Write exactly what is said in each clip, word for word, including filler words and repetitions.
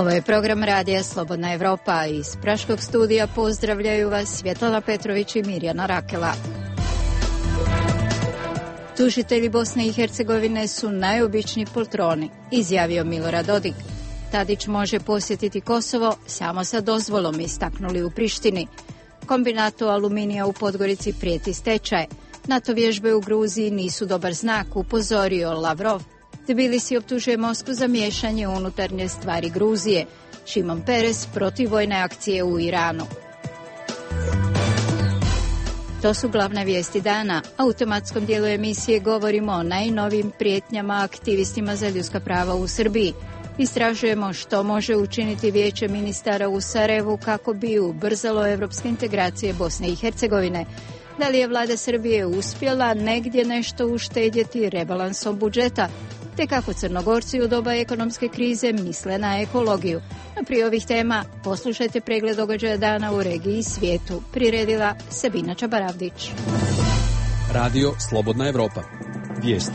Ovo je program radija Slobodna Evropa. Iz Praškog studija pozdravljaju vas Svjetlana Petrović i Mirjana Rakela. Tužitelji Bosne i Hercegovine su najobičniji poltroni, izjavio Milorad Dodik. Tadić može posjetiti Kosovo samo sa dozvolom, istaknuli u Prištini. Kombinatu aluminija u Podgorici prijeti stečaj. NATO vježbe u Gruziji nisu dobar znak, upozorio Lavrov. Tbilisi optužuje Moskvu za miješanje u unutarnje stvari Gruzije. Šimon Peres protiv vojne akcije u Iranu. To su glavne vijesti dana. U automatskom dijelu emisije govorimo o najnovijim prijetnjama aktivistima za ljudska prava u Srbiji. Istražujemo što može učiniti Vijeće ministara u Sarajevu kako bi ubrzalo evropske integracije Bosne i Hercegovine. Da li je vlada Srbije uspjela negdje nešto uštedjeti rebalansom budžeta? Te kako Crnogorci u doba ekonomske krize misle na ekologiju. A prije ovih tema poslušajte pregled događaja dana u regiji i svijetu. Priredila Sabina Čabaravdić. Radio Slobodna Evropa. Vijesti.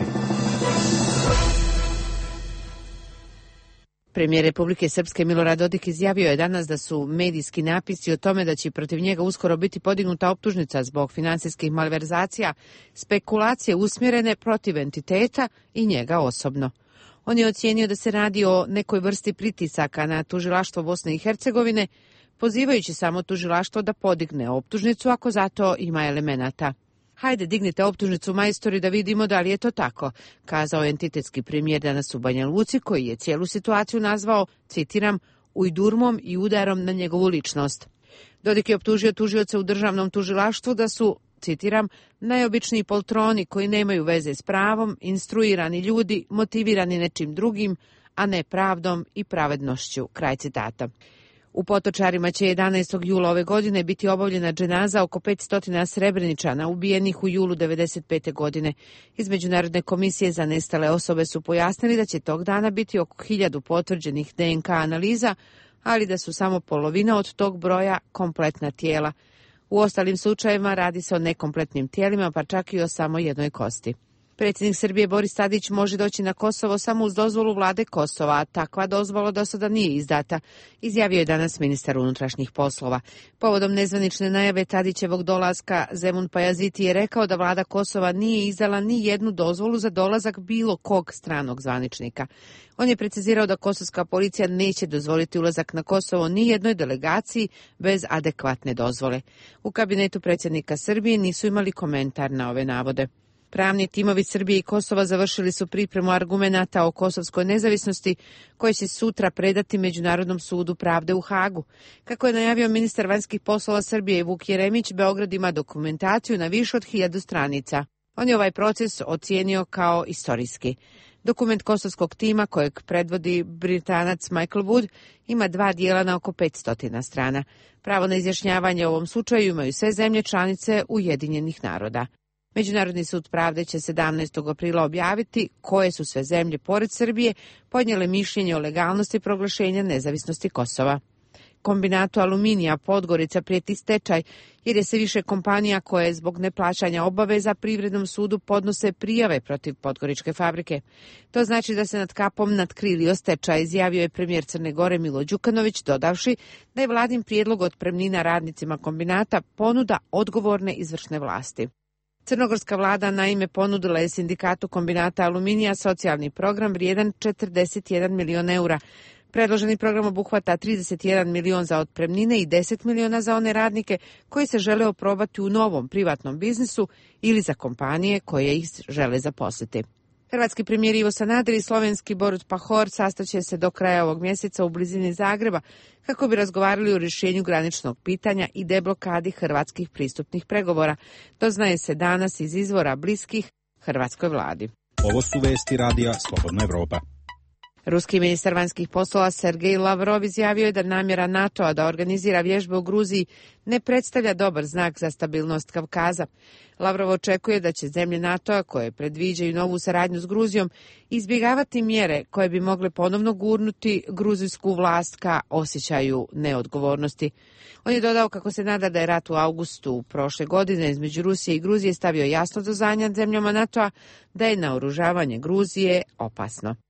Premijer Republike Srpske Milorad Dodik izjavio je danas da su medijski napisi o tome da će protiv njega uskoro biti podignuta optužnica zbog finansijskih malverzacija, spekulacije usmjerene protiv entiteta i njega osobno. On je ocijenio da se radi o nekoj vrsti pritisaka na tužilaštvo Bosne i Hercegovine, pozivajući samo tužilaštvo da podigne optužnicu ako zato ima elemenata. Hajde, dignite optužnicu majstori da vidimo da li je to tako, kazao je entitetski premijer danas u Banja Luci, koji je cijelu situaciju nazvao, citiram, ujdurmom i udarom na njegovu ličnost. Dodik je optužio tužioce u državnom tužilaštvu da su, citiram, najobičniji poltroni koji nemaju veze s pravom, instruirani ljudi, motivirani nečim drugim, a ne pravdom i pravednošću, kraj citata. U Potočarima će jedanaestog jula ove godine biti obavljena dženaza oko petsto Srebreničana ubijenih u julu devedeset pete godine. Iz Međunarodne komisije za nestale osobe su pojasnili da će tog dana biti oko hiljadu potvrđenih de en ka analiza, ali da su samo polovina od tog broja kompletna tijela. U ostalim slučajevima radi se o nekompletnim tijelima, pa čak i o samo jednoj kosti. Predsjednik Srbije Boris Tadić može doći na Kosovo samo uz dozvolu vlade Kosova, a takva dozvola do sada nije izdata, izjavio je danas ministar unutrašnjih poslova. Povodom nezvanične najave Tadićevog dolaska, Zemun Pajaziti je rekao da vlada Kosova nije izdala ni jednu dozvolu za dolazak bilo kog stranog zvaničnika. On je precizirao da kosovska policija neće dozvoliti ulazak na Kosovo ni jednoj delegaciji bez adekvatne dozvole. U kabinetu predsjednika Srbije nisu imali komentar na ove navode. Pravni timovi Srbije i Kosova završili su pripremu argumenata o kosovskoj nezavisnosti koje će sutra predati Međunarodnom sudu pravde u Hagu. Kako je najavio ministar vanjskih poslova Srbije Vuk Jeremić, Beograd ima dokumentaciju na više od hiljadu stranica. On je ovaj proces ocijenio kao istorijski. Dokument kosovskog tima, kojeg predvodi Britanac Michael Wood, ima dva dijela na oko petsto strana. Pravo na izjašnjavanje u ovom slučaju imaju sve zemlje članice Ujedinjenih naroda. Međunarodni sud pravde će sedamnaestog aprila objaviti koje su sve zemlje pored Srbije podnijele mišljenje o legalnosti proglašenja nezavisnosti Kosova. Kombinatu aluminija Podgorica prijeti stečaj jer je sve više kompanija koje zbog neplaćanja obaveza Privrednom sudu podnose prijave protiv podgoričke fabrike. To znači da se nad kapom natkrilio stečaj, izjavio je premijer Crne Gore Milo Đukanović, dodavši da je vladin prijedlog otpremnina radnicima kombinata ponuda odgovorne izvršne vlasti. Crnogorska vlada naime ponudila je sindikatu kombinata aluminija socijalni program vrijedan četrdeset jedan milion eura. Predloženi program obuhvata trideset jedan milion za otpremnine i deset miliona za one radnike koji se žele oprobati u novom privatnom biznisu ili za kompanije koje ih žele zaposliti. Hrvatski premijer Ivo Sanader i slovenski Borut Pahor sastaće se do kraja ovog mjeseca u blizini Zagreba kako bi razgovarali o rješenju graničnog pitanja i deblokadi hrvatskih pristupnih pregovora. Doznaje se danas iz izvora bliskih hrvatskoj vladi. Ovo su vesti radija Slobodna Evropa. Ruski ministar vanjskih poslova Sergej Lavrov izjavio je da namjera NATO-a da organizira vježbe u Gruziji ne predstavlja dobar znak za stabilnost Kavkaza. Lavrov očekuje da će zemlje NATO-a koje predviđaju novu saradnju s Gruzijom izbjegavati mjere koje bi mogle ponovno gurnuti gruzijsku vlast ka osjećaju neodgovornosti. On je dodao kako se nada da je rat u avgustu prošle godine između Rusije i Gruzije stavio jasno do znanja zemljama NATO-a da je naoružavanje Gruzije opasno.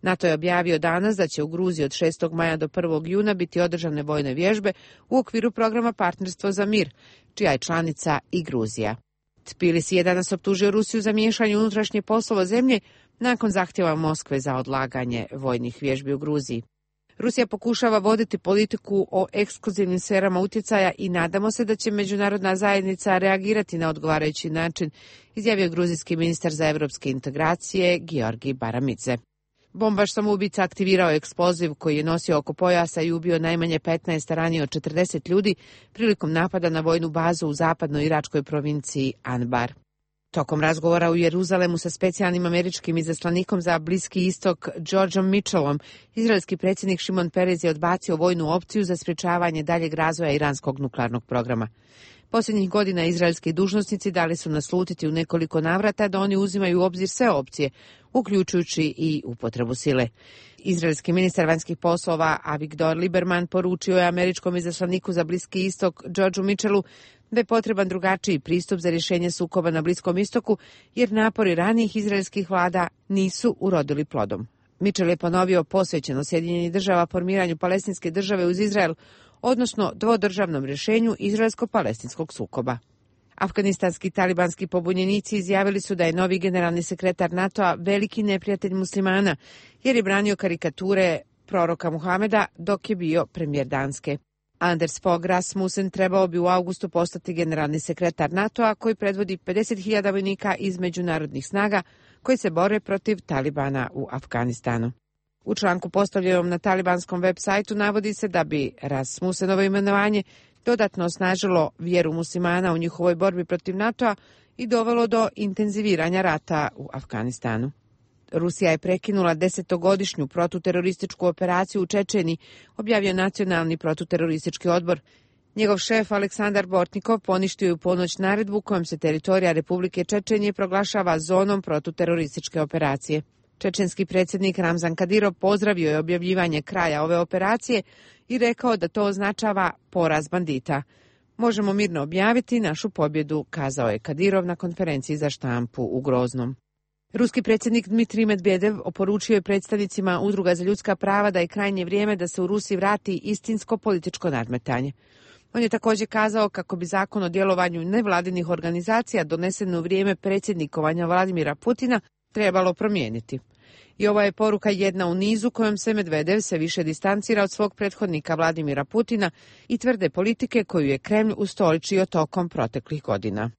NATO je objavio danas da će u Gruziji od šestog maja do prvog juna biti održane vojne vježbe u okviru programa Partnerstvo za mir, čija je članica i Gruzija. Tbilisi je danas optužio Rusiju za miješanje unutrašnje poslova zemlje nakon zahtjeva Moskve za odlaganje vojnih vježbi u Gruziji. Rusija pokušava voditi politiku o ekskluzivnim sferama utjecaja i nadamo se da će međunarodna zajednica reagirati na odgovarajući način, izjavio gruzijski ministar za evropske integracije Georgi Baramidze. Bombaš samoubica aktivirao eksploziv koji je nosio oko pojasa i ubio najmanje petnaest, ranije od četrdeset ljudi prilikom napada na vojnu bazu u zapadnoj iračkoj provinciji Anbar. Tokom razgovora u Jeruzalemu sa specijalnim američkim izaslanikom za Bliski istok Georgeom Mitchellom, izraelski predsjednik Šimon Perez je odbacio vojnu opciju za sprječavanje daljeg razvoja iranskog nuklearnog programa. Posljednjih godina izraelski dužnosnici dali su naslutiti u nekoliko navrata da oni uzimaju u obzir sve opcije, uključujući i upotrebu sile. Izraelski ministar vanjskih poslova Avigdor Lieberman poručio je američkom izaslaniku za Bliski istok Georgeu Mitchellu da je potreban drugačiji pristup za rješenje sukoba na Bliskom istoku, jer napori ranijih izraelskih vlada nisu urodili plodom. Mitchell je ponovio posvećeno Sjedinjenih država formiranju palestinske države uz Izrael, odnosno dvodržavnom rješenju izraelsko-palestinskog sukoba. Afganistanski talibanski pobunjenici izjavili su da je novi generalni sekretar NATO-a veliki neprijatelj muslimana, jer je branio karikature proroka Muhameda dok je bio premijer Danske. Anders Fogh Rasmussen trebao bi u augustu postati generalni sekretar NATO-a koji predvodi pedeset hiljada vojnika iz međunarodnih snaga koji se bore protiv Talibana u Afganistanu. U članku postavljenom na talibanskom web sajtu navodi se da bi Rasmussenovo imenovanje dodatno osnažilo vjeru muslimana u njihovoj borbi protiv NATO-a i dovelo do intenziviranja rata u Afganistanu. Rusija je prekinula desetogodišnju protuterorističku operaciju u Čečeni, objavio Nacionalni protuteroristički odbor. Njegov šef Aleksandar Bortnikov poništio je u ponoć naredbu kojom se teritorija Republike Čečenije proglašava zonom protuterorističke operacije. Čečenski predsjednik Ramzan Kadirov pozdravio je objavljivanje kraja ove operacije i rekao da to označava poraz bandita. Možemo mirno objaviti našu pobjedu, kazao je Kadirov na konferenciji za štampu u Groznom. Ruski predsjednik Dmitrij Medvedev oporučio je predstavnicima udruga za ljudska prava da je krajnje vrijeme da se u Rusiji vrati istinsko političko nadmetanje. On je također kazao kako bi zakon o djelovanju nevladinih organizacija donesen u vrijeme predsjednikovanja Vladimira Putina trebalo promijeniti. I ova je poruka jedna u nizu kojom se Medvedev sve više distancira od svog prethodnika Vladimira Putina i tvrde politike koju je Kremlj ustoličio tokom proteklih godina.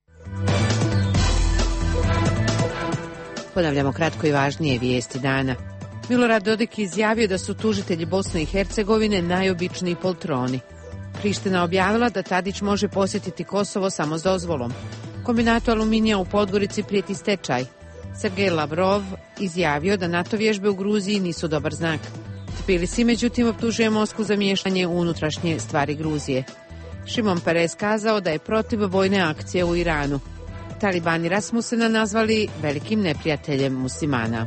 Ponavljamo kratko i važnije vijesti dana. Milorad Dodik izjavio da su tužitelji Bosne i Hercegovine najobičniji poltroni. Priština objavila da Tadić može posjetiti Kosovo samo s dozvolom. Kombinatu aluminija u Podgorici prijeti stečaj. Sergej Lavrov izjavio da NATO vježbe u Gruziji nisu dobar znak. Tbilisi međutim optužuje Moskvu za miješanje u unutrašnje stvari Gruzije. Šimon Peres kazao da je protiv vojne akcije u Iranu. Talibani Rasmussena nazvali velikim neprijateljem muslimana.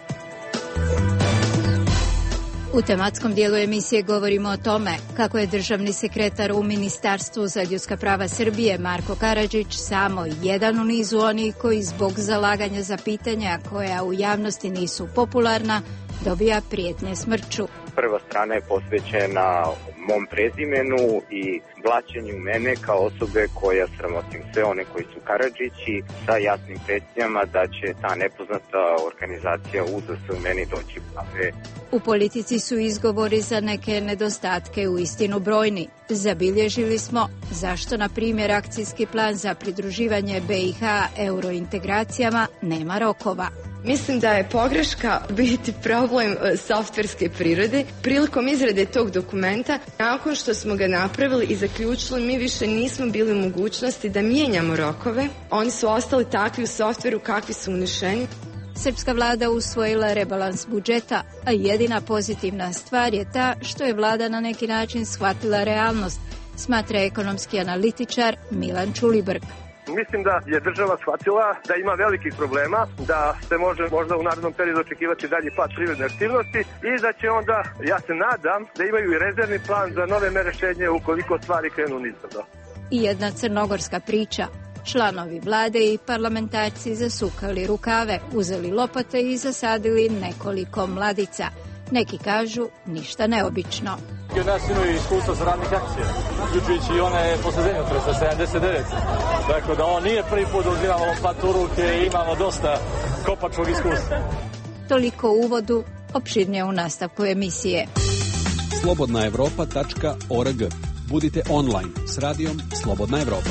U tematskom dijelu emisije govorimo o tome kako je državni sekretar u Ministarstvu za ljudska prava Srbije Marko Karadžić samo jedan u nizu onih koji zbog zalaganja za pitanja koja u javnosti nisu popularna dobija prijetnje smrću. Prva strana je posvećena mom prezimenu i blaćenju mene kao osobe koja sramotim sve one koji su Karadžići sa jasnim prijetnjama da će ta nepoznata organizacija U Z S meni doći prave. U politici su izgovori za neke nedostatke uistinu brojni. Zabilježili smo zašto, na primjer, akcijski plan za pridruživanje B i H eurointegracijama nema rokova. Mislim da je pogreška biti problem softverske prirode. Prilikom izrade tog dokumenta, nakon što smo ga napravili i zaključili, mi više nismo bili u mogućnosti da mijenjamo rokove. Oni su ostali takvi u softveru kakvi su unešeni. Srpska vlada usvojila rebalans budžeta, a jedina pozitivna stvar je ta što je vlada na neki način shvatila realnost, smatra ekonomski analitičar Milan Čulibrk. Mislim da je država shvatila da ima velikih problema, da se može možda u narednom periodu očekivati dalji pad privredne aktivnosti i da će onda, ja se nadam, da imaju i rezervni plan za nove mere štednje ukoliko stvari krenu nizbrdo. I jedna crnogorska priča. Članovi vlade i parlamentarci zasukali rukave, uzeli lopate i zasadili nekoliko mladica. Neki kažu ništa neobično. Od nas imaju iskustva sa radnih akcija, uključujući i one posle zemljotresa sedamdeset devete. Dakle, da on nije prvi put da uzimamo lopatu u ruke i imamo dosta kopačkog iskustva. Toliko u uvodu, opširnije u nastavku emisije. slobodna evropa tačka org. Budite online s radijom Slobodna Evropa.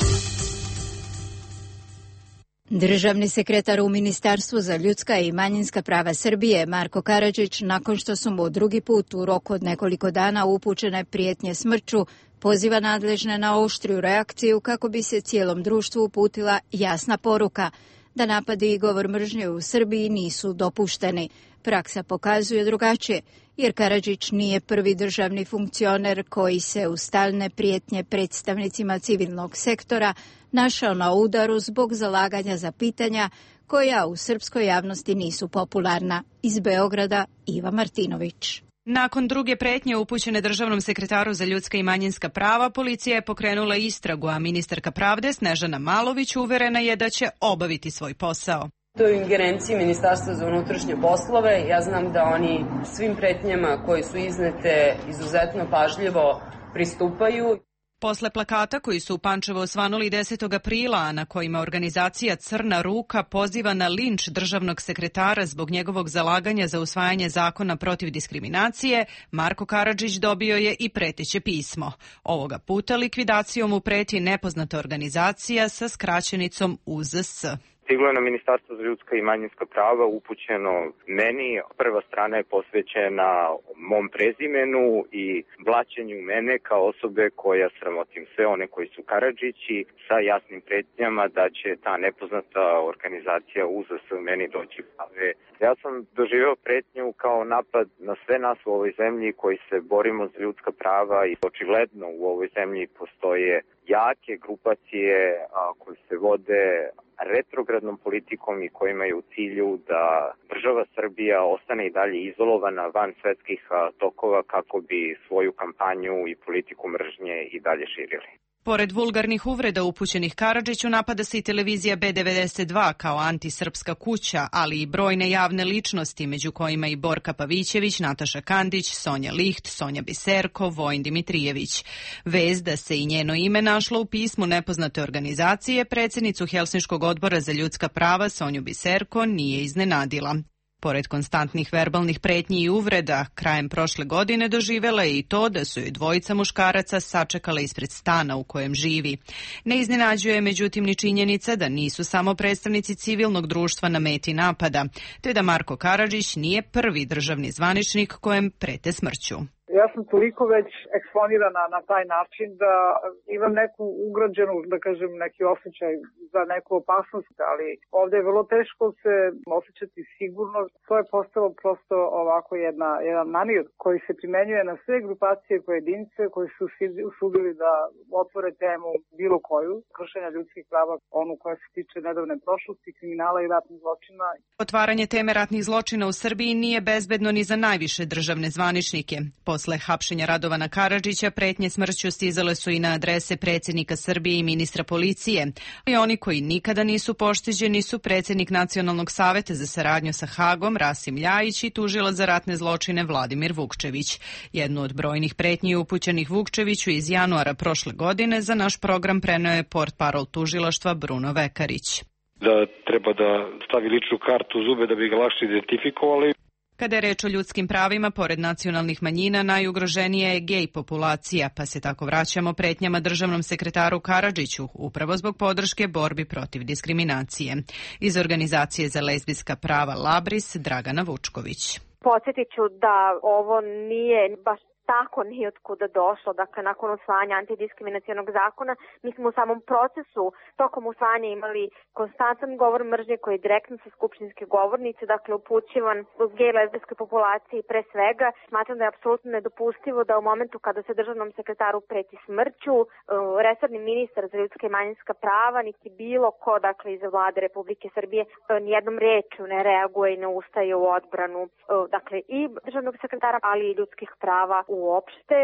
Državni sekretar u Ministarstvu za ljudska i manjinska prava Srbije, Marko Karadžić, nakon što su mu drugi put u roku od nekoliko dana upućene prijetnje smrću, poziva nadležne na oštriju reakciju kako bi se cijelom društvu uputila jasna poruka da napadi i govor mržnje u Srbiji nisu dopušteni. Praksa pokazuje drugačije, jer Karadžić nije prvi državni funkcioner koji se u stalne prijetnje predstavnicima civilnog sektora našao na udaru zbog zalaganja za pitanja koja u srpskoj javnosti nisu popularna. Iz Beograda, Iva Martinović. Nakon druge pretnje upućene državnom sekretaru za ljudska i manjinska prava, policija je pokrenula istragu, a ministarka pravde Snežana Malović uverena je da će obaviti svoj posao. To je u ingerenciji Ministarstva za unutrašnje poslove. Ja znam da oni svim pretnjama koje su iznete izuzetno pažljivo pristupaju. Posle plakata koji su u Pančevo osvanuli desetog aprila, a na kojima organizacija Crna ruka poziva na linč državnog sekretara zbog njegovog zalaganja za usvajanje zakona protiv diskriminacije, Marko Karadžić dobio je i preteće pismo. Ovoga puta likvidacijom mu preti nepoznata organizacija sa skraćenicom U Z S. Stiglo je na Ministarstvo za ljudska i manjinska prava upućeno meni. Prva strana je posvećena mom prezimenu i blaćenju mene kao osobe koja sramotim sve one koji su Karadžići sa jasnim pretnjama da će ta nepoznata organizacija U Z S meni doći prave. Ja sam doživeo pretnju kao napad na sve nas u ovoj zemlji koji se borimo za ljudska prava i očigledno u ovoj zemlji postoje jake grupacije a, koje se vode retrogradnom politikom i koji imaju u cilju da država Srbija ostane i dalje izolovana van svetskih tokova kako bi svoju kampanju i politiku mržnje i dalje širili. Pored vulgarnih uvreda upućenih Karadžiću, napada se i televizija B devedeset dva kao antisrpska kuća, ali i brojne javne ličnosti, među kojima i Borka Pavićević, Nataša Kandić, Sonja Liht, Sonja Biserko, Vojin Dimitrijević. Vez da se i njeno ime našlo u pismu nepoznate organizacije, predsjednicu Helsinškog odbora za ljudska prava Sonju Biserko nije iznenadila. Pored konstantnih verbalnih pretnji i uvreda, krajem prošle godine doživela je i to da su joj dvojica muškaraca sačekala ispred stana u kojem živi. Ne iznenađuje međutim ni činjenica da nisu samo predstavnici civilnog društva na meti napada, te da Marko Karadžić nije prvi državni zvaničnik kojem prete smrću. Ja sam toliko već eksponirana na taj način da imam neku ugrađenu, da kažem, neki osjećaj za neku opasnost, ali ovdje je vrlo teško se osjećati sigurno. To je postalo prosto ovako jedna, jedan manir koji se primenjuje na sve grupacije, pojedince koji su usudili da otvore temu bilo koju, kršenja ljudskih prava, onu koja se tiče nedavne prošlosti, kriminala i ratnih zločina. Otvaranje teme ratnih zločina u Srbiji nije bezbedno ni za najviše državne zvaničnike. Posle hapšenja Radovana Karadžića, pretnje smrću stizale su i na adrese predsjednika Srbije i ministra policije. I oni koji nikada nisu pošteđeni su predsjednik Nacionalnog saveta za saradnju sa Hagom Rasim Ljajić i tužilac za ratne zločine Vladimir Vukčević. Jednu od brojnih pretnji upućenih Vukčeviću iz januara prošle godine za naš program preneo je portparol tužilaštva Bruno Vekarić. Da treba da stavi ličnu kartu u zube da bi ga lakše identifikovali. Kada je reč o ljudskim pravima, pored nacionalnih manjina, najugroženija je gej populacija, pa se tako vraćamo pretnjama državnom sekretaru Karadžiću, upravo zbog podrške borbi protiv diskriminacije. Iz organizacije za lezbijska prava Labris, Dragana Vučković. Podsjetit ću da ovo nije baš tako nije otkuda došlo, dakle nakon usvajanja antidiskriminacionog zakona, mi smo u samom procesu tokom usvajanja imali konstantan govor mržnje koji je direktno sa skupštinske govornice, dakle upućivan uz gej lezbijskoj populaciji pre svega. Smatram da je apsolutno nedopustivo da u momentu kada se državnom sekretaru preti smrću, resorni ministar za ljudska i manjinska prava, niti bilo ko, dakle iz vlade Republike Srbije, nijednom rečju ne reaguje i ne ustaje u odbranu, dakle i državnog sekretara, ali i ljudskih prava uopšte.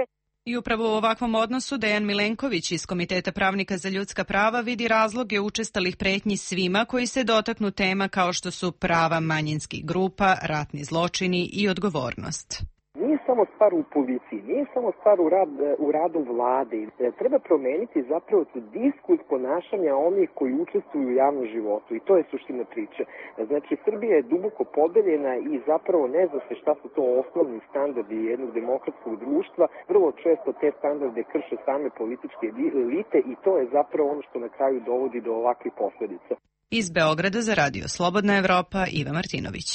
I upravo u ovakvom odnosu Dejan Milenković iz Komiteta pravnika za ljudska prava vidi razloge učestalih pretnji svima koji se dotaknu tema kao što su prava manjinskih grupa, ratni zločini i odgovornost. Nije samo stvar u policiji, nije samo stvar u, rad, u radu vlade. Treba promeniti zapravo diskurs ponašanja onih koji učestvuju u javnom životu i to je suština priče. Znači, Srbija je duboko podeljena i zapravo ne zna se šta su to osnovni standardi jednog demokratskog društva. Vrlo često te standarde krše same političke elite i to je zapravo ono što na kraju dovodi do ovakvih posledica. Iz Beograda za Radio Slobodna Evropa, Iva Martinović.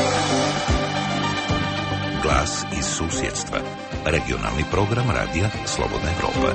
Glas iz susjedstva. Regionalni program radija Slobodna Evropa.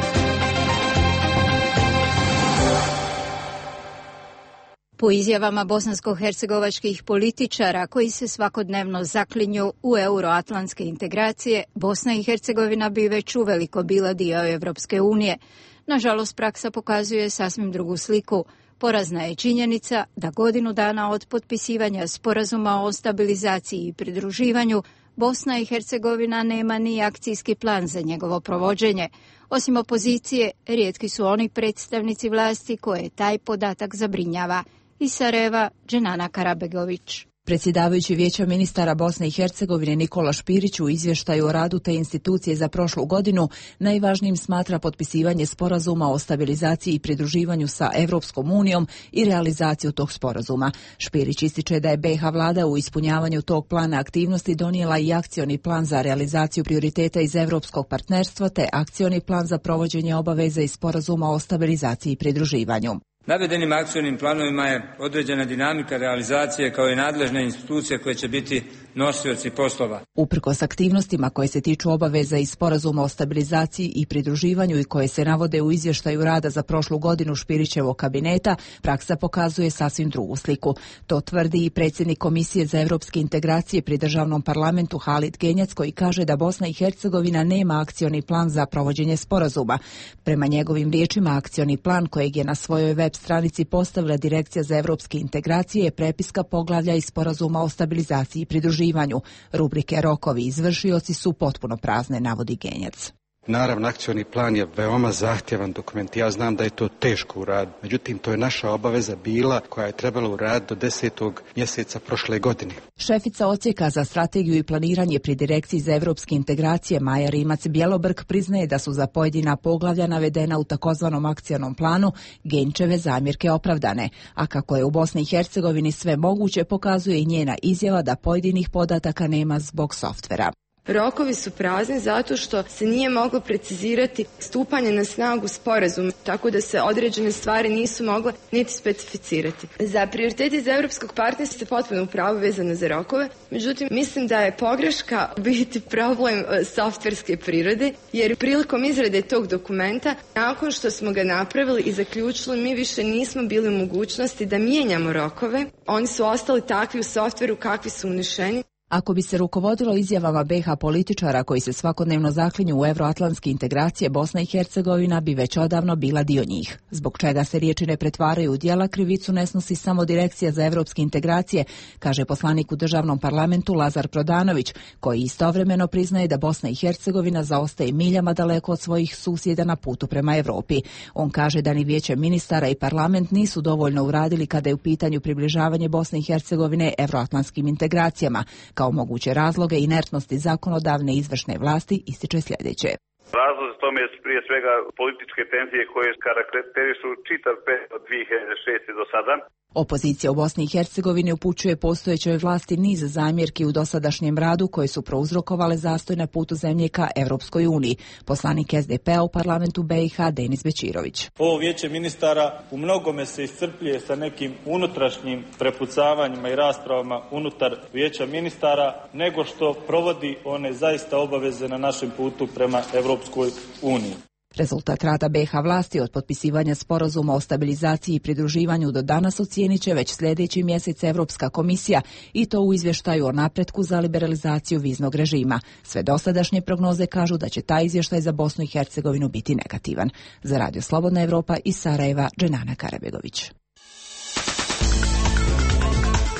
Po izjavama bosansko-hercegovačkih političara koji se svakodnevno zaklinju u euroatlantske integracije, Bosna i Hercegovina bi već uveliko bila dio Evropske unije. Nažalost, praksa pokazuje sasvim drugu sliku. Porazna je činjenica da godinu dana od potpisivanja sporazuma o stabilizaciji i pridruživanju Bosna i Hercegovina nema ni akcijski plan za njegovo provođenje. Osim opozicije, rijetki su oni predstavnici vlasti koje taj podatak zabrinjava. Iz Sarajeva, Dženana Karabegović. Predsjedavajući Vijeća ministara Bosne i Hercegovine Nikola Špirić u izvještaju o radu te institucije za prošlu godinu najvažnijim smatra potpisivanje sporazuma o stabilizaciji i pridruživanju sa Evropskom unijom i realizaciju tog sporazuma. Špirić ističe da je be ha vlada u ispunjavanju tog plana aktivnosti donijela i akcioni plan za realizaciju prioriteta iz Evropskog partnerstva te akcioni plan za provođenje obaveza iz sporazuma o stabilizaciji i pridruživanju. Navedenim akcionim planovima je određena dinamika realizacije kao i nadležne institucije koje će biti nosioci poslova. Uprkos aktivnostima koje se tiču obaveza iz sporazuma o stabilizaciji i pridruživanju i koje se navode u izvještaju rada za prošlu godinu Špirićevog kabineta, praksa pokazuje sasvim drugu sliku. To tvrdi i predsjednik Komisije za evropske integracije pri državnom parlamentu Halid Genjac, koji kaže da Bosna i Hercegovina nema akcioni plan za provođenje sporazuma. Prema njegovim riječima, akcioni plan kojeg je na svojoj web stranici postavila Direkcija za evropske integracije je prepiska poglavlja iz sporazuma o stabilizaciji i pridruživanju. Rubrike rokovi i izvršioci su potpuno prazne, navodi Genjac. Naravno, akcioni plan je veoma zahtjevan dokument. Ja znam da je to teško uraditi. Međutim, to je naša obaveza bila koja je trebala uraditi do desetog mjeseca prošle godine. Šefica odsjeka za strategiju i planiranje pri Direkciji za evropske integracije Maja Rimac-Bjelobrk priznaje da su za pojedina poglavlja navedena u takozvanom akcionom planu Genčeve zamjerke opravdane, a kako je u Bosni i Hercegovini sve moguće, pokazuje i njena izjava da pojedinih podataka nema zbog softvera. Rokovi su prazni zato što se nije moglo precizirati stupanje na snagu sporazuma, tako da se određene stvari nisu mogle niti specificirati. Za prioriteti iz Evropskog partnerstva ste potpuno u pravu vezano za rokove, međutim mislim da je pogreška biti problem softverske prirode, jer prilikom izrade tog dokumenta, nakon što smo ga napravili i zaključili, mi više nismo bili u mogućnosti da mijenjamo rokove. Oni su ostali takvi u softveru kakvi su unešeni. Ako bi se rukovodilo izjavama be ha političara koji se svakodnevno zaklinju u euroatlantske integracije, Bosna i Hercegovina bi već odavno bila dio njih. Zbog čega se riječi ne pretvaraju u djela, krivicu ne snosi samo Direkcija za evropske integracije, kaže poslanik u državnom parlamentu Lazar Prodanović, koji istovremeno priznaje da Bosna i Hercegovina zaostaje miljama daleko od svojih susjeda na putu prema Europi. On kaže da ni Vijeće ministara i parlament nisu dovoljno uradili kada je u pitanju približavanje Bosne i Hercegovine euroatlantskim integracijama. Kao moguće razloge inertnosti zakonodavne i izvršne vlasti ističe sljedeće. Razlog za tome je prije svega političke tenzije koje karakterišu čitav period od dvije hiljade šeste do sada. Opozicija u Bosni i Hercegovini upućuje postojećoj vlasti niz zamjerki u dosadašnjem radu koje su prouzrokovale zastoj na putu zemlje ka Evropskoj uniji. Poslanik es de pe-a u parlamentu be i ha Denis Bečirović. Ovo vijeće ministara u mnogome se iscrpljuje sa nekim unutrašnjim prepucavanjima i raspravama unutar vijeća ministara nego što provodi one zaista obaveze na našem putu prema Evropskoj uniji. Rezultat rada be ha vlasti od potpisivanja sporazuma o stabilizaciji i pridruživanju do danas ocijenit će već sljedeći mjesec Evropska komisija i to u izvještaju o napretku za liberalizaciju viznog režima. Sve dosadašnje prognoze kažu da će taj izvještaj za Bosnu i Hercegovinu biti negativan. Za Radio Slobodna Evropa iz Sarajeva, Dženana Karabegović.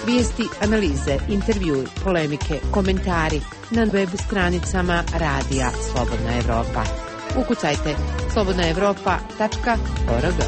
Vijesti, analize, intervjui, polemike, komentari na web stranicama Radija Slobodna Evropa. Ukucajte slobodna evropa tačka org.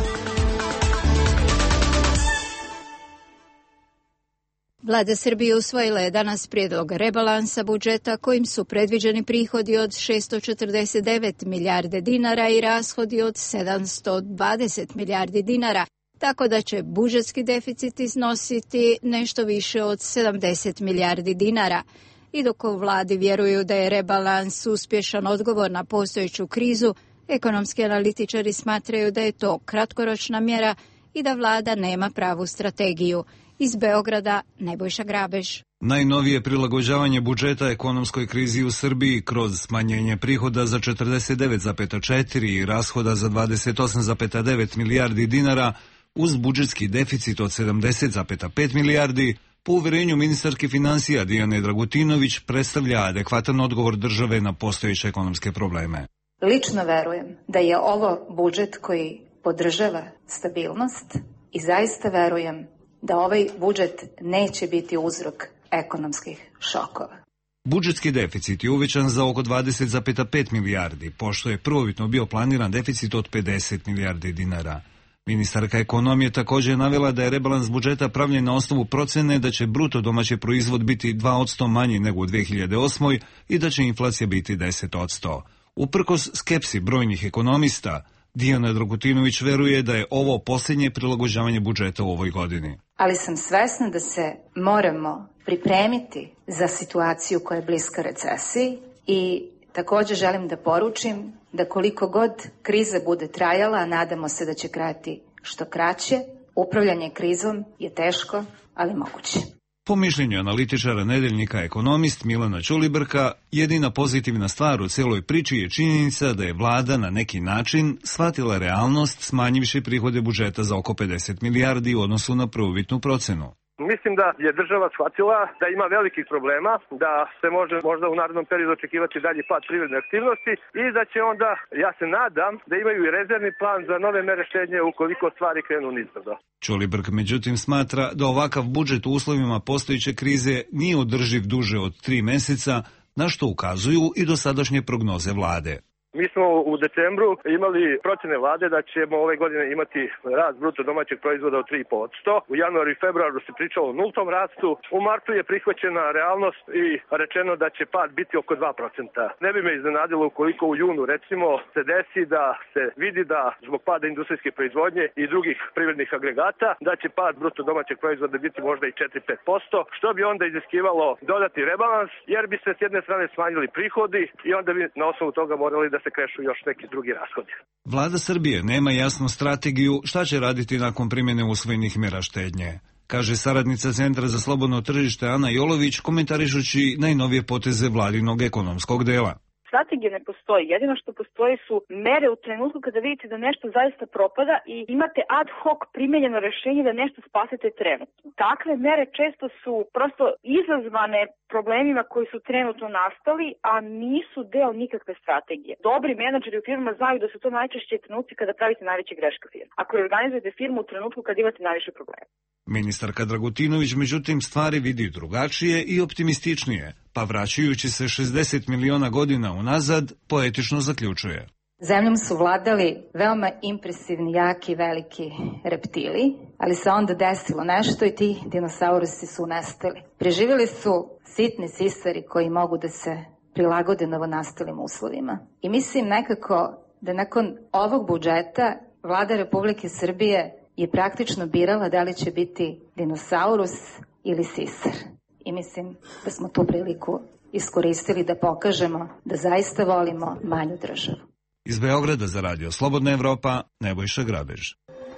Vlada Srbije usvojila je danas prijedlog rebalansa budžeta kojim su predviđeni prihodi od šesto četrdeset devet milijarde dinara i rashodi od sedamsto dvadeset milijardi dinara, tako da će budžetski deficit iznositi nešto više od sedamdeset milijardi dinara. I dok u vladi vjeruju da je rebalans uspješan odgovor na postojeću krizu, ekonomski analitičari smatraju da je to kratkoročna mjera i da vlada nema pravu strategiju. Iz Beograda, Nebojša Grabež. Najnovije prilagođavanje budžeta ekonomskoj krizi u Srbiji kroz smanjenje prihoda za četrdeset devet zarez četiri i rashoda za dvadeset osam zarez devet milijardi dinara uz budžetski deficit od sedamdeset zarez pet milijardi, po uverenju ministarke financija Dijane Dragutinović, predstavlja adekvatan odgovor države na postojeće ekonomske probleme. Lično verujem da je ovo budžet koji podržava stabilnost i zaista verujem da ovaj budžet neće biti uzrok ekonomskih šokova. Budžetski deficit je uvećan za oko dvadeset zarez pet milijardi, pošto je prvobitno bio planiran deficit od pedeset milijardi dinara. Ministarka ekonomije također je navela da je rebalans budžeta pravljen na osnovu procene da će bruto domaći proizvod biti dva posto manji nego u dve hiljade osmoj. i da će inflacija biti deset posto. Uprkos skepsi brojnih ekonomista, Dijana Dragutinović veruje da je ovo posljednje prilagođavanje budžeta u ovoj godini. Ali sam svesna da se moramo pripremiti za situaciju koja je bliska recesiji i također želim da poručim da koliko god kriza bude trajala, a nadamo se da će trajati što kraće, upravljanje krizom je teško, ali moguće. Po mišljenju analitičara nedeljnika Ekonomist Milana Ćulibrka, jedina pozitivna stvar u cijeloj priči je činjenica da je vlada na neki način shvatila realnost smanjivši prihode budžeta za oko pedeset milijardi u odnosu na prvobitnu procenu. Mislim da je država shvatila da ima velikih problema, da se može možda u narednom periodu očekivati dalji pad privredne aktivnosti i da će onda, ja se nadam, da imaju i rezervni plan za nove mere štednje ukoliko stvari krenu nizbrdo. Ćulibrk međutim smatra da ovakav budžet u uslovima postojeće krize nije održiv duže od tri meseca, na što ukazuju i dosadašnje prognoze vlade. Mi smo u decembru imali procjene vlade da ćemo ove godine imati rast bruto domaćeg proizvoda od tri i po posto. U januaru i februaru se pričalo o nultom rastu. U martu je prihvaćena realnost i rečeno da će pad biti oko dva procenta. Ne bi me iznenadilo ukoliko u junu recimo se desi da se vidi da zbog pada industrijske proizvodnje i drugih privrednih agregata da će pad bruto domaćeg proizvoda biti možda i četiri do pet posto, što bi onda iziskivalo dodati rebalans jer bi se s jedne strane smanjili prihodi i onda bi na osnovu toga morali da se krešu još neki drugi rashodi. Vlada Srbije nema jasnu strategiju šta će raditi nakon primjene usvojenih mjera štednje, kaže saradnica Centra za slobodno tržište Ana Jolović komentarišući najnovije poteze vladinog ekonomskog dela. Strategija ne postoji. Jedino što postoji su mere u trenutku kada vidite da nešto zaista propada i imate ad hoc primenjeno rješenje da nešto spasete trenutno. Takve mere često su prosto izazvane problemima koji su trenutno nastali, a nisu deo nikakve strategije. Dobri menadžeri u firmama znaju da su to najčešće trenuci kada pravite najveće greške u firmi. Ako organizujete firmu u trenutku kada imate najviše problema. Ministarka Dragutinović međutim stvari vidi drugačije i optimističnije, pa vraćajući se šezdeset miliona godina unazad, poetično zaključuje. Zemljom su vladali veoma impresivni, jaki, veliki reptili, ali se onda desilo nešto i ti dinosaurusi su nestali. Preživjeli su sitni sisari koji mogu da se prilagode novonastalim uslovima. I mislim nekako da nakon ovog budžeta Vlada Republike Srbije je praktično birala da li će biti dinosaurus ili sisar. I mislim da smo tu priliku iskoristili da pokažemo da zaista volimo manju državu. Iz Beograda za Radio Slobodna Evropa, Nebojša Grabež.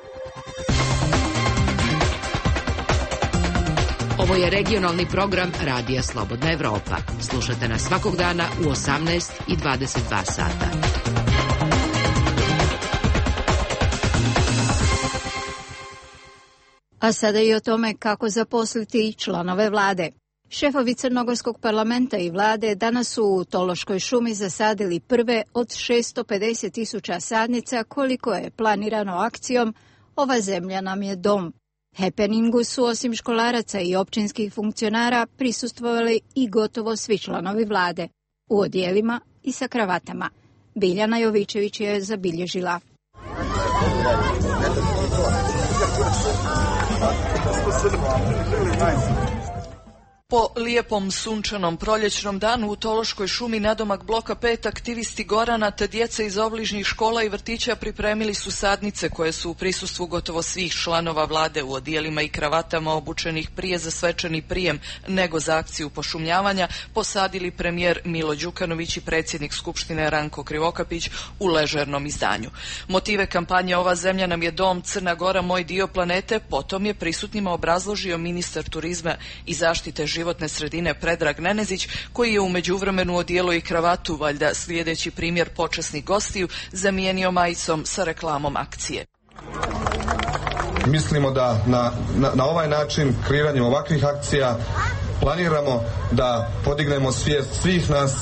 Ovo je regionalni program Radija Slobodna Evropa. Slušajte nas svakog dana u osamnaest i dvadeset dva sata. A sada i o tome kako zaposliti članove vlade. Šefovi Crnogorskog parlamenta i vlade danas su u Tološkoj šumi zasadili prve od šesto pedeset tisuća sadnica koliko je planirano akcijom Ova zemlja nam je dom. Happeningu su osim školaraca i općinskih funkcionara prisustvovali i gotovo svi članovi vlade, u odijelima i sa kravatama. Biljana Jovićević je zabilježila. Po lijepom sunčanom proljećnom danu u Tološkoj šumi nadomak bloka pet aktivisti Gorana te djece iz obližnjih škola i vrtića pripremili su sadnice koje su u prisustvu gotovo svih članova vlade u odijelima i kravatama obučenih prije za svečani prijem nego za akciju pošumljavanja posadili premijer Milo Đukanović i predsjednik Skupštine Ranko Krivokapić u ležernom izdanju. Motive kampanje Ova zemlja nam je dom, Crna Gora moj dio planete potom je prisutnima obrazložio ministar turizma i zaštite životne sredine Predrag Nenezić, koji je u međuvremenu odijelo i kravatu, valjda slijedeći primjer počasnih gostiju, zamijenio majicom sa reklamom akcije. Mislimo da na, na, na ovaj način, kreiranjem ovakvih akcija, planiramo da podignemo svijest svih nas,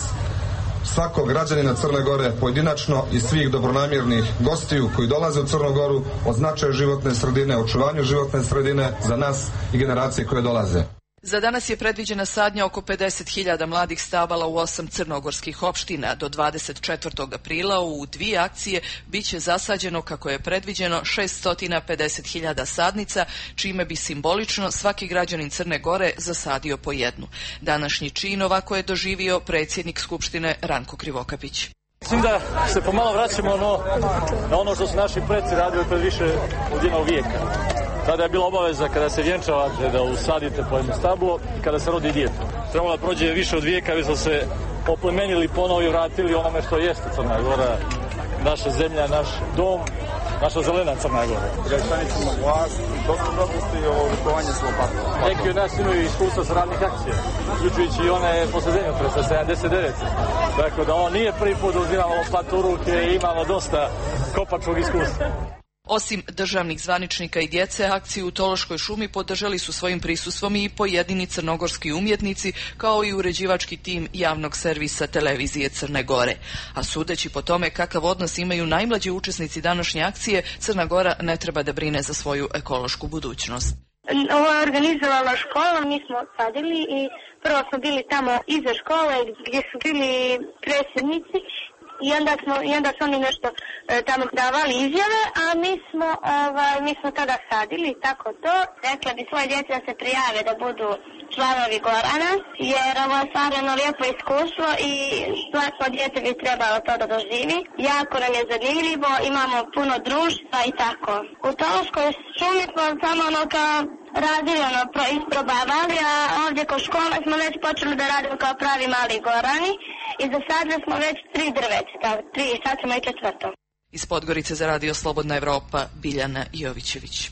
svakog građanina Crne Gore pojedinačno i svih dobronamjernih gostiju koji dolaze u Crnu Goru o značaju životne sredine, očuvanju životne sredine za nas i generacije koje dolaze. Za danas je predviđena sadnja oko pedeset hiljada mladih stabala u osam crnogorskih opština. Do dvadeset četvrtog aprila u dvije akcije bit će zasađeno, kako je predviđeno, šesto pedeset hiljada sadnica, čime bi simbolično svaki građanin Crne Gore zasadio po jednu. Današnji čin ovako je doživio predsjednik Skupštine Ranko Krivokapić. Mislim da se pomalo vraćamo ono, na ono što su naši preci radili pred više od jednog vijeka. Tada je bila obaveza kada se vjenčavate da usadite po jedno stablo i kada se rodi dijete. Trebalo da prođe više od vijeka, vi smo se oplemenili, ponovo i vratili onome što jeste Crna Gora, naša zemlja, naš dom, naša zelena Crna Gora. Građanicima vlasti, dosta dopusti i ovo rukovanje s lopatom. Neki od nas imaju iskustva sa radnih akcija, uključujući i one posle zemljotresa sedamdeset devete. Dakle, da on nije prvi put da uzimamo lopatu u ruke i imamo dosta kopačkog iskustva. Osim državnih zvaničnika i djece, akciju u Tološkoj šumi podržali su svojim prisustvom i pojedini crnogorski umjetnici, kao i uređivački tim javnog servisa televizije Crne Gore. A sudeći po tome kakav odnos imaju najmlađi učesnici današnje akcije, Crna Gora ne treba da brine za svoju ekološku budućnost. Ovo je organizovala škola, mi smo sadili i prvo smo bili tamo iza škole gdje su bili predsjednici. I onda, smo, I onda su oni nešto e, tamo davali izjave, a mi smo, ovaj, mi smo tada sadili i tako to. Rekla bi svoje djece da se prijave da budu članovi Gorana, jer ovo je stvarno lijepo iskustvo i svako djete bi trebalo to da doživi. Jako nam je zanimljivo, imamo puno društva i tako. U Tološkoj šumi smo samo ono kao radili, ono, isprobavali, a ovdje kod škole smo već počeli da radimo kao pravi mali Gorani i zasadili smo već tri drveća, tri, sad ćemo i četvrto. Iz Podgorice za Radio Slobodna Evropa, Biljana Jovićević.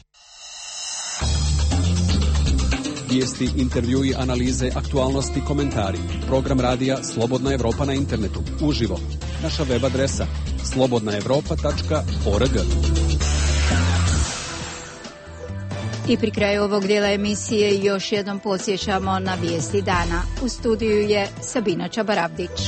Vijesti, intervjui, analize, aktualnosti, komentari. Program radija Slobodna Evropa na internetu, uživo. Naša web adresa slobodna evropa tačka org. I pri kraju ovog dijela emisije još jednom podsjećamo na vijesti dana. U studiju je Sabina Čabaravdić.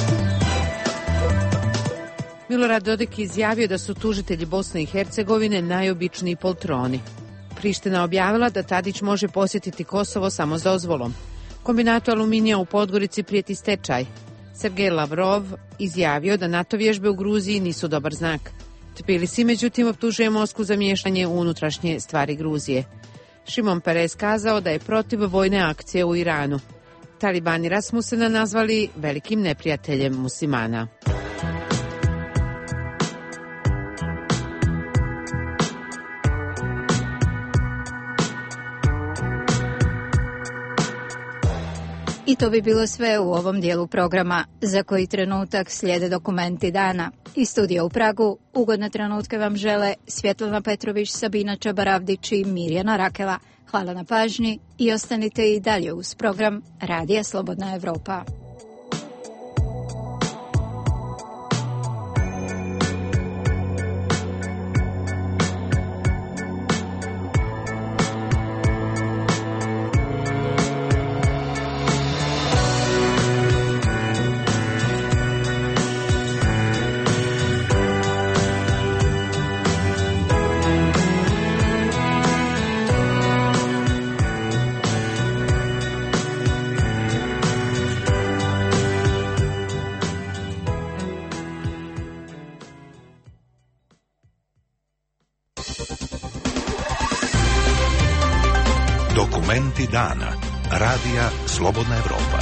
Milorad Dodik izjavio da su tužitelji Bosne i Hercegovine najobičniji poltroni. Priština objavila da Tadić može posjetiti Kosovo samo s dozvolom. Kombinatu aluminija u Podgorici prijeti stečaj. Sergej Lavrov izjavio da NATO vježbe u Gruziji nisu dobar znak. Tbilisi međutim optužuje Moskvu za miješanje u unutrašnje stvari Gruzije. Šimon Peres kazao da je protiv vojne akcije u Iranu. Talibani Rasmusena nazvali velikim neprijateljem muslimana. I to bi bilo sve u ovom dijelu programa. Za koji trenutak slijede dokumenti dana. Iz studija u Pragu ugodne trenutke vam žele Svjetlana Petrović, Sabina Čabaravdić i Mirjana Rakela. Hvala na pažnji i ostanite i dalje uz program Radija Slobodna Evropa. Dokumenti dana. Radija Slobodna Evropa.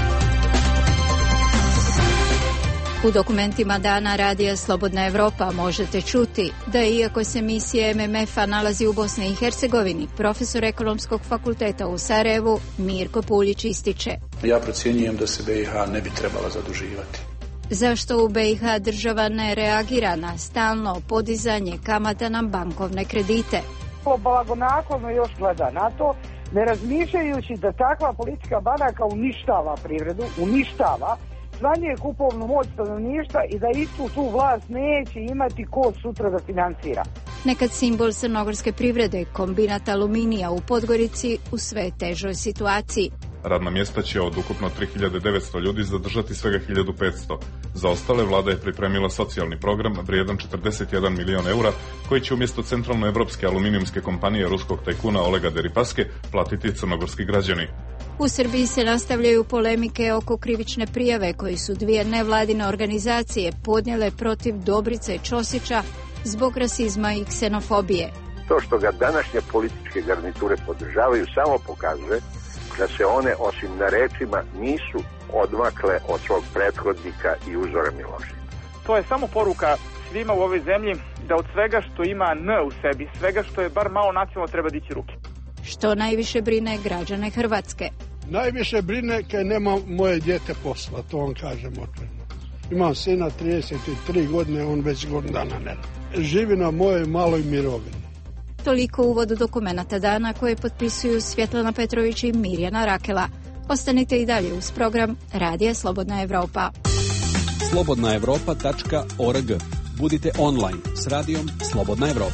U dokumentima dana Radija Slobodna Evropa možete čuti da iako se misija M M F-a nalazi u Bosni i Hercegovini, profesor Ekonomskog fakulteta u Sarajevu Mirko Puljić ističe: Ja procjenjujem da se B i H ne bi trebala zaduživati. Zašto u B i H država ne reagira na stalno podizanje kamata na bankovne kredite? Blagonaklono još gleda na to, ne razmišljajući da takva politika banaka uništava privredu, uništava, smanjuje kupovnu moć stanovništva i da istu tu vlast neće imati ko sutra da financira. Nekad simbol crnogorske privrede, kombinat aluminija u Podgorici u sve težoj situaciji. Radna mjesta će od ukupno tri hiljade devetsto ljudi zadržati svega hiljadu petsto. Za ostale vlada je pripremila socijalni program vrijedan četrdeset jedan milion eura koji će umjesto centralnoevropske aluminijumske kompanije ruskog tajkuna Olega Deripaske platiti crnogorski građani. U Srbiji se nastavljaju polemike oko krivične prijave koji su dvije nevladine organizacije podnijele protiv Dobrice Ćosića zbog rasizma i ksenofobije. To što ga današnje političke garniture podržavaju samo pokazuje da se one, osim na rečima, nisu odmakle od svog prethodnika i uzora Miloševića. To je samo poruka svima u ovoj zemlji da od svega što ima N u sebi, svega što je bar malo nacionalno, treba dići ruke. Što najviše brine građane Hrvatske? Najviše brine kad nema moje dijete posla, to vam kažem otvoreno. Imam sina trideset tri godine, on već godinu dana ne radi. Živi na mojoj maloj mirovini. Toliko uvodu dokumenata dana koje potpisuju Svjetlana Petrović i Mirjana Rakela. Ostanite i dalje uz program Radija Slobodna Evropa. slobodna evropa tačka org. Budite online s radijom Slobodna Evropa.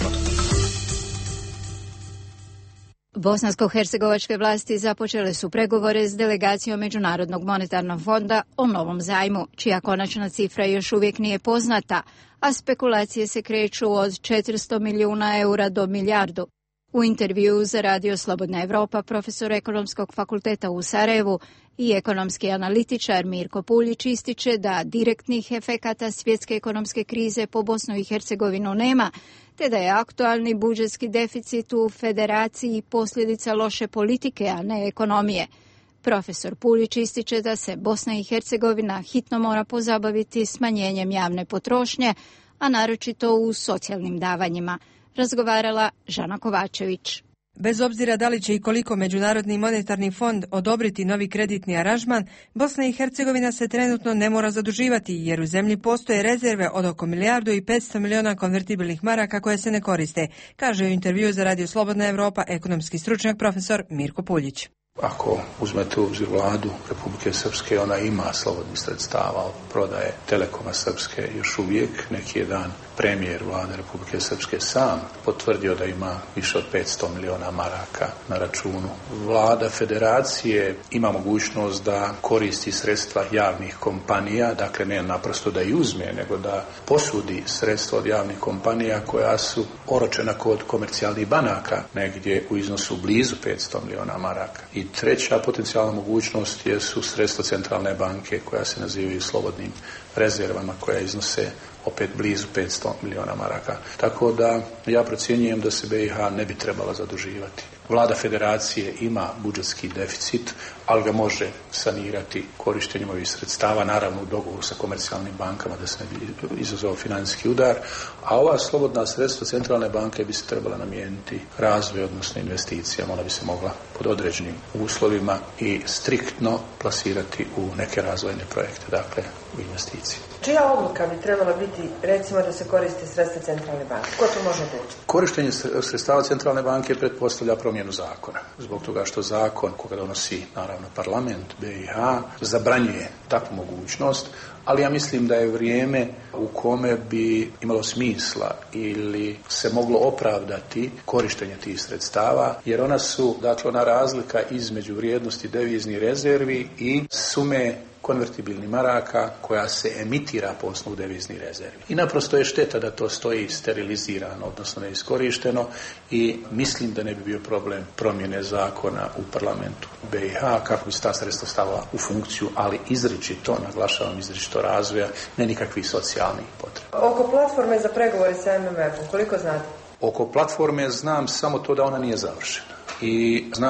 Bosansko-hercegovačke vlasti započele su pregovore s delegacijom Međunarodnog monetarnog fonda o novom zajmu, čija konačna cifra još uvijek nije poznata, a spekulacije se kreću od četiristo milijuna eura do milijardu. U intervjuu za Radio Slobodna Evropa profesor Ekonomskog fakulteta u Sarajevu i ekonomski analitičar Mirko Puljić ističe da direktnih efekata svjetske ekonomske krize po Bosnu i Hercegovinu nema, te da je aktualni budžetski deficit u federaciji posljedica loše politike, a ne ekonomije. Profesor Puljić ističe da se Bosna i Hercegovina hitno mora pozabaviti smanjenjem javne potrošnje, a naročito u socijalnim davanjima. Razgovarala Žana Kovačević. Bez obzira da li će i koliko Međunarodni monetarni fond odobriti novi kreditni aranžman, Bosna i Hercegovina se trenutno ne mora zaduživati jer u zemlji postoje rezerve od oko milijardu i petsto miliona konvertibilnih maraka koje se ne koriste, kaže u intervjuu za Radio Slobodna Evropa ekonomski stručnjak profesor Mirko Puljić. Ako uzmete u obzir vladu Republike Srpske, ona ima slobodnih sredstava od prodaje Telekoma Srpske još uvijek. Neki je dan premijer vlade Republike Srpske sam potvrdio da ima više od petsto miliona maraka na računu. Vlada federacije ima mogućnost da koristi sredstva javnih kompanija, dakle ne naprosto da i uzme, nego da posudi sredstva od javnih kompanija koja su oročena kod komercijalnih banaka negdje u iznosu blizu petsto miliona maraka. I treća potencijalna mogućnost je su sredstva centralne banke koja se nazivaju slobodnim rezervama, koja iznose opet blizu petsto miliona maraka. Tako da ja procjenjujem da se B i H ne bi trebala zaduživati. Vlada federacije ima budžetski deficit, ali ga može sanirati korištenjem ovih sredstava, naravno u dogovoru sa komercijalnim bankama da se ne bi izazvao financijski udar, a ova slobodna sredstva centralne banke bi se trebala namijeniti razvoju, odnosno investicijama. Ona bi se mogla pod određenim uslovima i striktno plasirati u neke razvojne projekte, dakle u investicije. Čija odluka bi trebala biti, recimo, da se koriste sredstva centralne banke? Ko to može odlučiti? Korištenje sredstava centralne banke pretpostavlja promjenu zakona. Zbog toga što zakon, koga donosi naravno parlament B i H, zabranjuje takvu mogućnost, ali ja mislim da je vrijeme u kome bi imalo smisla ili se moglo opravdati korištenje tih sredstava, jer ona su, dakle, ona razlika između vrijednosti deviznih rezervi i sume konvertibilnih maraka koja se emitira po osnovu deviznih rezervi. I naprosto je šteta da to stoji sterilizirano, odnosno neiskorišteno, i mislim da ne bi bio problem promjene zakona u parlamentu B i H kako bi se ta sredstva stavila u funkciju, ali izričito, naglašavam izričito razvoja, ne nikakvih socijalnih potreba. Oko platforme za pregovore sa M M F-om, koliko znate? Oko platforme znam samo to da ona nije završena. I znam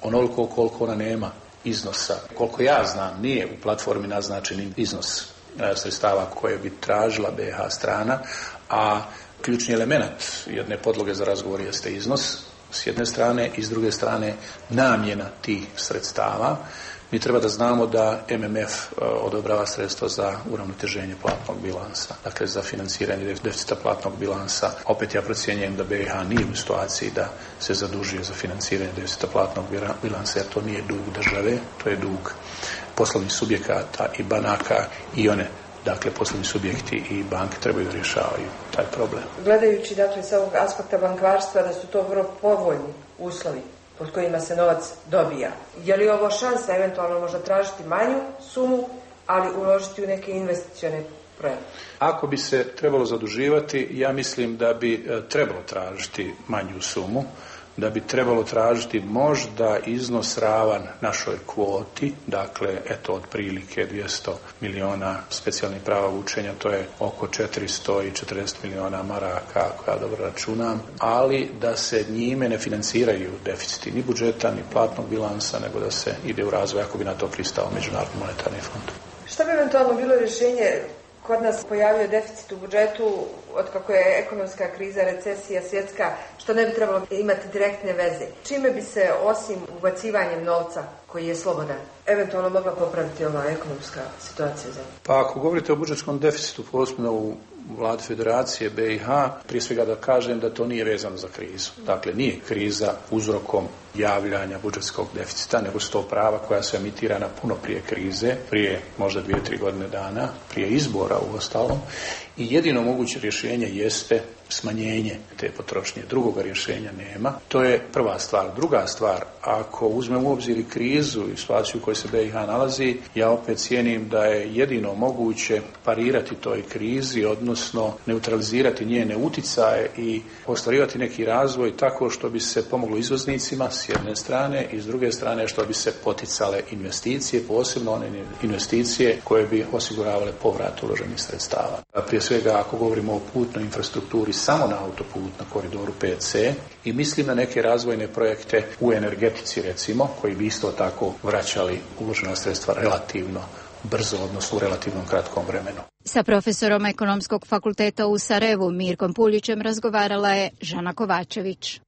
onoliko koliko ona nema iznosa. Koliko ja znam, nije u platformi naznačen iznos sredstava koje bi tražila B iH strana, a ključni element jedne podloge za razgovor jeste iznos s jedne strane i s druge strane namjena tih sredstava. Mi treba da znamo da M M F odobrava sredstva za uravnoteženje platnog bilansa, dakle za financiranje deficita platnog bilansa. Opet ja procjenjujem da B iH nije u situaciji da se zadužuje za financiranje deficita platnog bilansa, jer to nije dug države, to je dug poslovnih subjekata i banaka i one, dakle poslovni subjekti i banke trebaju da rješavaju taj problem. Gledajući dakle sa ovog aspekta bankarstva da su to vrlo povoljni uslovi pod kojima se novac dobija. Je li ovo šansa eventualno možda tražiti manju sumu, ali uložiti u neke investicione projekte? Ako bi se trebalo zaduživati, ja mislim da bi trebalo tražiti manju sumu, da bi trebalo tražiti možda iznos ravan našoj kvoti, dakle, eto, otprilike dvjesto miliona specijalnih prava učenja, to je oko četiristo četrdeset miliona maraka, ako ja dobro računam, ali da se njime ne financiraju deficiti ni budžeta, ni platnog bilansa, nego da se ide u razvoj, ako bi na to pristao Međunarodni monetarni fond. Šta bi eventualno bilo rješenje? Kod nas pojavio deficit u budžetu od kako je ekonomska kriza, recesija svjetska, što ne bi trebalo imati direktne veze. Čime bi se, osim ubacivanjem novca koji je slobodan, eventualno mogla popraviti ova ekonomska situacija? Pa ako govorite o budžetskom deficitu, posebno u Vladi Federacije B iH, prije svega da kažem da to nije vezano za krizu. Dakle, nije kriza uzrokom javljanja budžetskog deficita, nego su to prava koja su emitirana puno prije krize, prije možda dvije, tri godine dana, prije izbora u ostalom. I jedino moguće rješenje jeste smanjenje te potrošnje. Drugoga rješenja nema. To je prva stvar. Druga stvar, ako uzmemo u obzir krizu i situaciju u kojoj se B iH nalazi, ja opet cijenim da je jedino moguće parirati toj krizi, odnosno neutralizirati njene uticaje i ostvarivati neki razvoj tako što bi se pomoglo izvoznicima s jedne strane i s druge strane što bi se poticale investicije, posebno one investicije koje bi osiguravale povrat uloženih sredstava. Prije svega, ako govorimo o putnoj infrastrukturi, samo na autoput na koridoru pet ce i mislim na neke razvojne projekte u energetici, recimo, koji bi isto tako vraćali uložena sredstva relativno brzo, odnosno u relativnom kratkom vremenu. Sa profesorom Ekonomskog fakulteta u Sarajevu Mirkom Puljićem razgovarala je Žana Kovačević.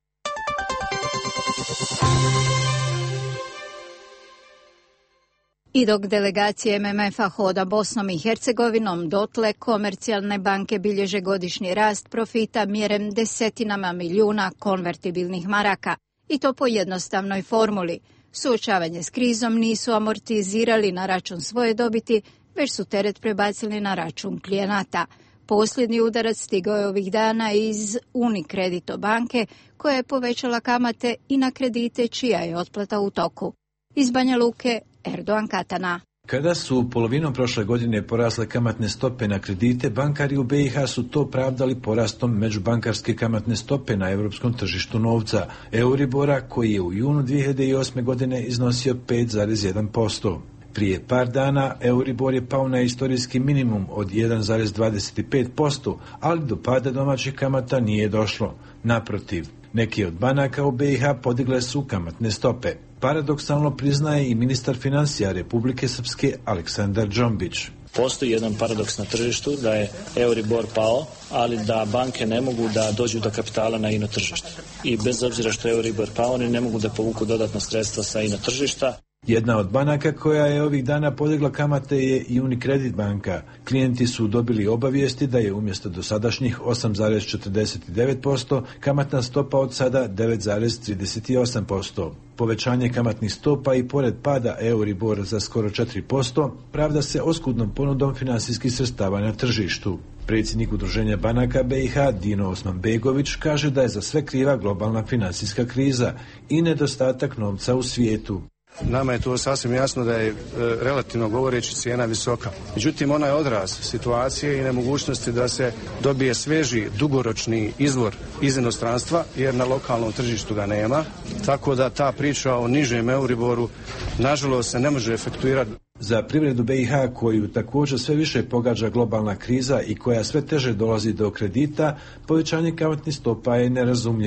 I dok delegacija M M F-a hoda Bosnom i Hercegovinom, dotle komercijalne banke bilježe godišnji rast profita mjeren desetinama milijuna konvertibilnih maraka. I to po jednostavnoj formuli. Suočavanje s krizom nisu amortizirali na račun svoje dobiti, već su teret prebacili na račun klijenata. Posljednji udarac stigao je ovih dana iz Unicredito banke, koja je povećala kamate i na kredite čija je otplata u toku. Iz Banja Luke, Erdogan Katana. Kada su polovinom prošle godine porasle kamatne stope na kredite, bankari u B iH su to pravdali porastom međubankarske kamatne stope na europskom tržištu novca, Euribora, koji je u junu dvije hiljade osme. godine iznosio pet zarez jedan posto. Prije par dana Euribor je pao na istorijski minimum od jedan zarez dvadeset pet posto, ali do pada domaćih kamata nije došlo. Naprotiv, neki od banaka u B iH podigle su kamatne stope. Paradoksalno priznaje i ministar financija Republike Srpske Aleksandar Džombić. Postoji jedan paradoks na tržištu da je Euribor pao, ali da banke ne mogu da dođu do kapitala na ino tržište. I bez obzira što je Euribor pao, oni ne mogu da povuku dodatna sredstva sa ino tržišta. Jedna od banaka koja je ovih dana podigla kamate je i Unicredit banka. Klijenti su dobili obavijesti da je umjesto dosadašnjih osam zarez četrdeset devet posto kamatna stopa od sada devet zarez trideset osam posto. Povećanje kamatnih stopa i pored pada Euribor za skoro četiri posto pravda se oskudnom ponudom finansijskih sredstava na tržištu. Predsjednik Udruženja banaka B iH Dino Osmanbegović kaže da je za sve kriva globalna financijska kriza i nedostatak novca u svijetu. Nama je to sasvim jasno da je e, relativno govoreći cijena visoka. Međutim, ona je odraz situacije i nemogućnosti da se dobije sveži, dugoročni izvor iz inostranstva, jer na lokalnom tržištu ga nema. Tako da ta priča o nižem Euriboru, nažalost, se ne može efektuirati. Za privredu B iH, koju također sve više pogađa globalna kriza i koja sve teže dolazi do kredita, povećanje kamatnih stopa je nerazumljivo.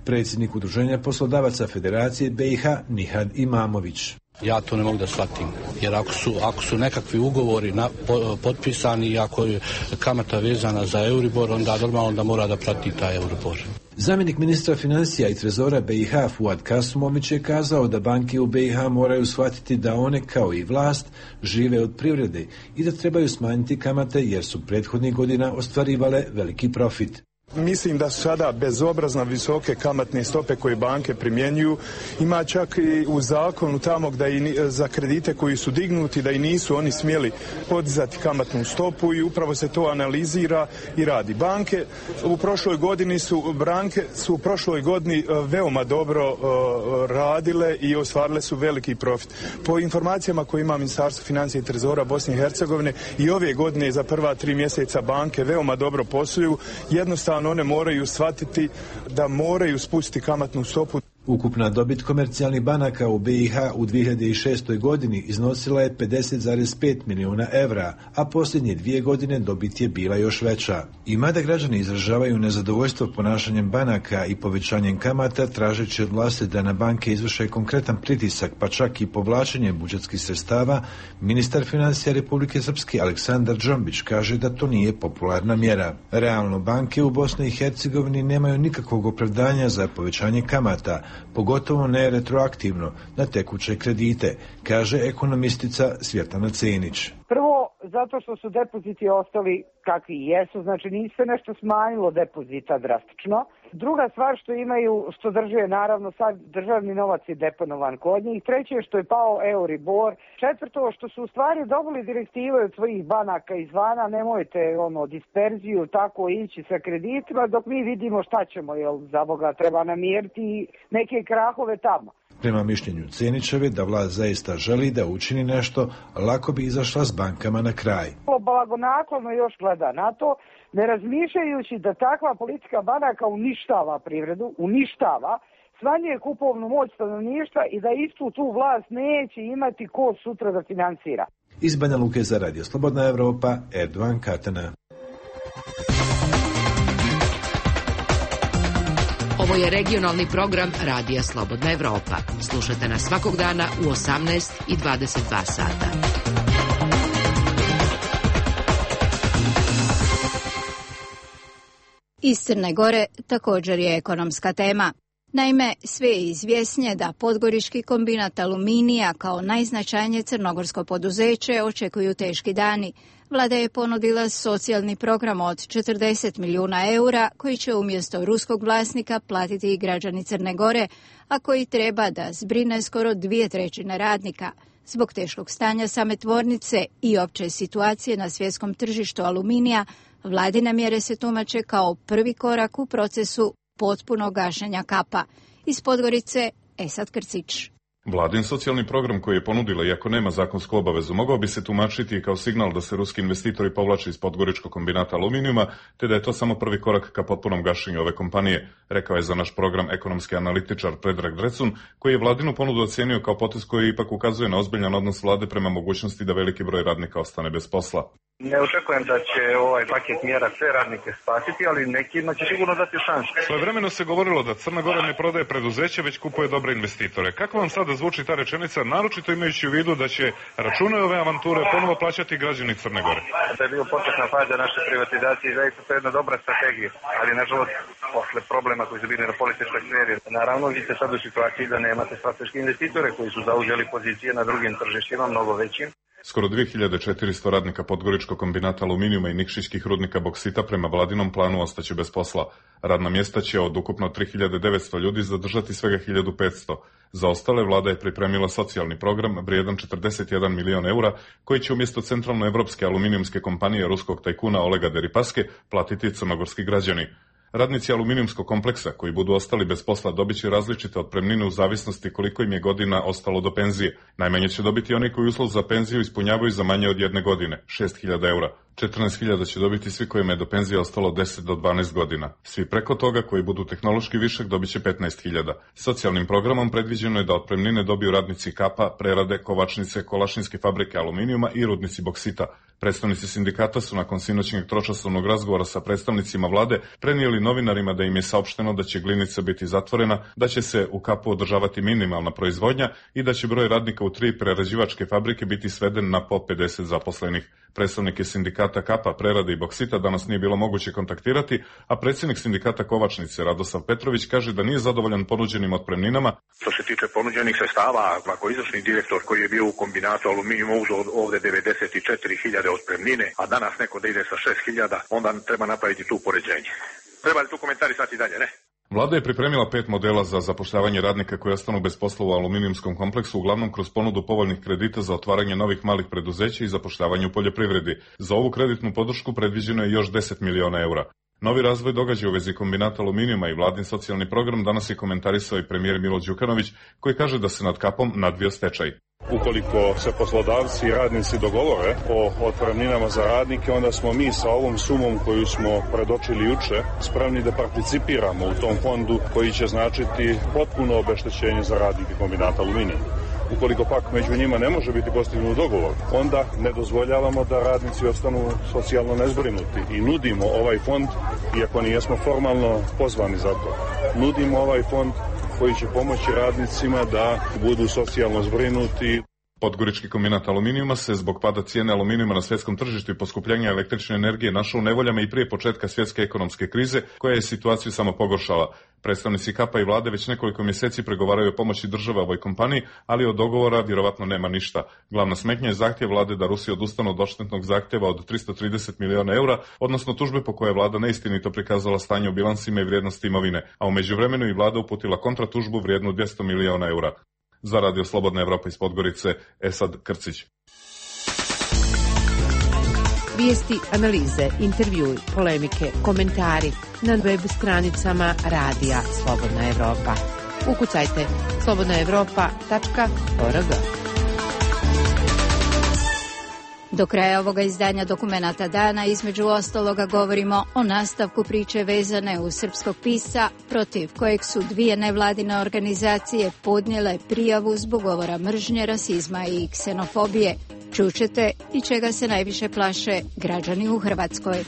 Predsjednik Udruženja poslodavaca Federacije B i H Nihad Imamović. Ja to ne mogu da shvatim, jer ako su, ako su nekakvi ugovori na, po, potpisani i ako je kamata vezana za Euribor, onda normalno da mora da prati taj Euribor. Zamjenik ministra financija i trezora B i H Fuad Kasumović je kazao da banke u B i H moraju shvatiti da one, kao i vlast, žive od privrede i da trebaju smanjiti kamate jer su prethodnih godina ostvarivale veliki profit. Mislim da su sada bezobrazno visoke kamatne stope koje banke primjenjuju. Ima čak i u zakonu tamo da i za kredite koji su dignuti da i nisu oni smjeli podizati kamatnu stopu i upravo se to analizira i radi. Banke u prošloj godini su banke su u prošloj godini veoma dobro uh, radile i ostvarile su veliki profit. Po informacijama koje ima Ministarstvo financija i trezora Bosne i Hercegovine i ove godine za prva tri mjeseca banke veoma dobro posluju. Jednostavno one moraju shvatiti da moraju spustiti kamatnu stopu. Ukupna dobit komercijalnih banaka u B i H u dvije hiljade šestoj godini iznosila je pedeset zarez pet milijuna evra, a posljednje dvije godine dobit je bila još veća. I mada građani izražavaju nezadovoljstvo ponašanjem banaka i povećanjem kamata, tražeći od vlasti da na banke izvrše konkretan pritisak, pa čak i povlačenje budžetskih sredstava, ministar financija Republike Srpske Aleksandar Džombić kaže da to nije popularna mjera. Realno, banke u Bosni i Hercegovini nemaju nikakvog opravdanja za povećanje kamata, pogotovo ne retroaktivno na tekuće kredite, kaže ekonomistica Svjetlana Cenić. Prvo, zato što su depoziti ostali kakvi jesu, znači nije se nešto smanjilo depozita drastično. Druga stvar što imaju, što drže naravno sad državni novac je deponovan kod njih. Treće što je pao Euribor. Četvrto što su u stvari dobili direktive od svojih banaka izvana, nemojte ono disperziju tako ići sa kreditima dok mi vidimo šta ćemo, jel za Boga treba namiriti neke krahove tamo. Prema mišljenju Cenićeve da vlast zaista želi da učini nešto, lako bi izašla s bankama na kraj. Blagonaklono još gleda na to, ne razmišljajući da takva politika banaka uništava privredu, uništava, smanjuje kupovnu moć stanovništva i da istu tu vlast neće imati ko sutra da financira. Iz Banja Luke za Radio Slobodna Evropa, Erdovan Katana. Ovo je regionalni program Radija Slobodna Evropa. Slušajte nas svakog dana u osamnaest i dvadeset dva sata. Iz Crne Gore također je ekonomska tema. Naime, sve je izvjesnije da Podgorički kombinat aluminija kao najznačajnije crnogorsko poduzeće očekuju teški dani. Vlada je ponudila socijalni program od četrdeset milijuna eura koji će umjesto ruskog vlasnika platiti i građani Crne Gore, a koji treba da zbrine skoro dvije trećine radnika. Zbog teškog stanja same tvornice i opće situacije na svjetskom tržištu aluminija, vladine mjere se tumače kao prvi korak u procesu potpunog gašenja kapa. Iz Podgorice, Esad Krcić. Vladin socijalni program koji je ponudila, iako nema zakonsku obavezu, mogao bi se tumačiti kao signal da se ruski investitori povlače iz Podgoričkog kombinata aluminijuma, te da je to samo prvi korak ka potpunom gašenju ove kompanije, rekao je za naš program ekonomski analitičar Predrag Drecun, koji je vladinu ponudu ocenio kao potez koji ipak ukazuje na ozbiljan odnos vlade prema mogućnosti da veliki broj radnika ostane bez posla. Ne očekujem da će ovaj paket mjera sve radnike spasiti, ali nekima će sigurno dati šansu. Svojevremeno se govorilo da Crna Gora ne prodaje preduzeće, već kupuje dobre investitore. Kako vam sada zvuči ta rečenica, naročito imajući u vidu da će račune ove avanture ponovo plaćati građani Crne Gore? To je bio početna faza naše privatizacije i zaista to je jedna dobra strategija, ali nažalost posle problema koji su bili na političkoj sferi. Naravno, vi ste sad u situaciji da nemate strateške investitore koji su zauzeli pozicije na drugim tržištima, mnogo većim. Skoro dvije hiljade četiristo radnika Podgoričkog kombinata aluminijuma i nikšićkih rudnika boksita prema vladinom planu ostaće bez posla. Radna mjesta će od ukupno tri hiljade devetsto ljudi zadržati svega hiljadu petsto. Za ostale vlada je pripremila socijalni program vrijedan četrdeset jedan milion eura koji će umjesto centralnoevropske aluminijumske kompanije ruskog tajkuna Olega Deripaske platiti crnogorski građani. Radnici aluminijumskog kompleksa koji budu ostali bez posla dobit će različite otpremnine u zavisnosti koliko im je godina ostalo do penzije. Najmanje će dobiti oni koji uslov za penziju ispunjavaju za manje od jedne godine, šest hiljada eura. četrnaest hiljada će dobiti svi kojima je do penzije ostalo deset do dvanaest godina. Svi preko toga koji budu tehnološki višak dobit će petnaest hiljada. Socijalnim programom predviđeno je da otpremnine dobiju radnici kapa, prerade, kovačnice, kolašinske fabrike aluminijuma i rudnici boksita. Predstavnici sindikata su nakon sinoćnjeg tročasovnog razgovora sa predstavnicima vlade prenijeli novinarima da im je saopšteno da će Glinica biti zatvorena, da će se u kapu održavati minimalna proizvodnja i da će broj radnika u tri prerađivačke fabrike biti sveden na po pedeset zaposlenih. Predstavnike sindikata kapa, prerade i boksita danas nije bilo moguće kontaktirati, a predsjednik sindikata kovačnice Radosav Petrović kaže da nije zadovoljan ponuđenim otpremninama. Što se tiče ponuđenih sredstava, ako izvršni direktor koji je bio u kombinatu aluminijuma uzeo ovde devedeset četiri hiljade otpremnine, a danas neko da ide sa šest hiljada, onda treba napraviti tu poređenje. Treba li tu komentarisati dalje, ne? Vlada je pripremila pet modela za zapošljavanje radnika koji ostanu bez posla u aluminijumskom kompleksu, uglavnom kroz ponudu povoljnih kredita za otvaranje novih malih preduzeća i zapošljavanje u poljoprivredi. Za ovu kreditnu podršku predviđeno je još deset miliona eura. Novi razvoj događaja u vezi kombinata aluminijuma i vladin socijalni program danas je komentarisao i premijer Milo Đukanović, koji kaže da se nad kapom nadvio stečaj. Ukoliko se poslodavci i radnici dogovore o otpremninama za radnike, onda smo mi sa ovom sumom koju smo predočili juče spremni da participiramo u tom fondu koji će značiti potpuno obeštećenje za radnike kombinata aluminijuma. Ukoliko pak među njima ne može biti postignut dogovor, onda ne dozvoljavamo da radnici ostanu socijalno nezbrinuti i nudimo ovaj fond, iako nijesmo formalno pozvani za to. Nudimo ovaj fond koji će pomoći radnicima da budu socijalno zbrinuti. Podgorički kombinat aluminijuma se zbog pada cijene aluminijuma na svjetskom tržištu i poskupljenja električne energije našao u nevoljama i prije početka svjetske ekonomske krize, koja je situaciju samo pogoršala. Predstavnici kapa i vlade već nekoliko mjeseci pregovaraju o pomoći države ovoj kompaniji, ali od dogovora vjerovatno nema ništa. Glavna smetnja je zahtjev vlade da Rusija odustane od odštetnog zahtjeva od tristo trideset miliona eura, odnosno tužbe po koje je vlada neistinito prikazala stanje u bilansima i vrijednosti imovine, a u međuvremenu i vlada uputila kontratužbu vrijednu dvjesto miliona eura. Za Radio Slobodna Evropa iz Podgorice, Esad Krcić. Vijesti, analize, intervjui, polemike, komentari na web stranicama Radija Slobodna Evropa. Ukucajte slobodna evropa tačka org. Do kraja ovoga izdanja Dokumenata dana između ostaloga govorimo o nastavku priče vezane uz srpskog pisca protiv kojeg su dvije nevladine organizacije podnijele prijavu zbog govora mržnje, rasizma i ksenofobije. Čućete i čega se najviše plaše građani u Hrvatskoj.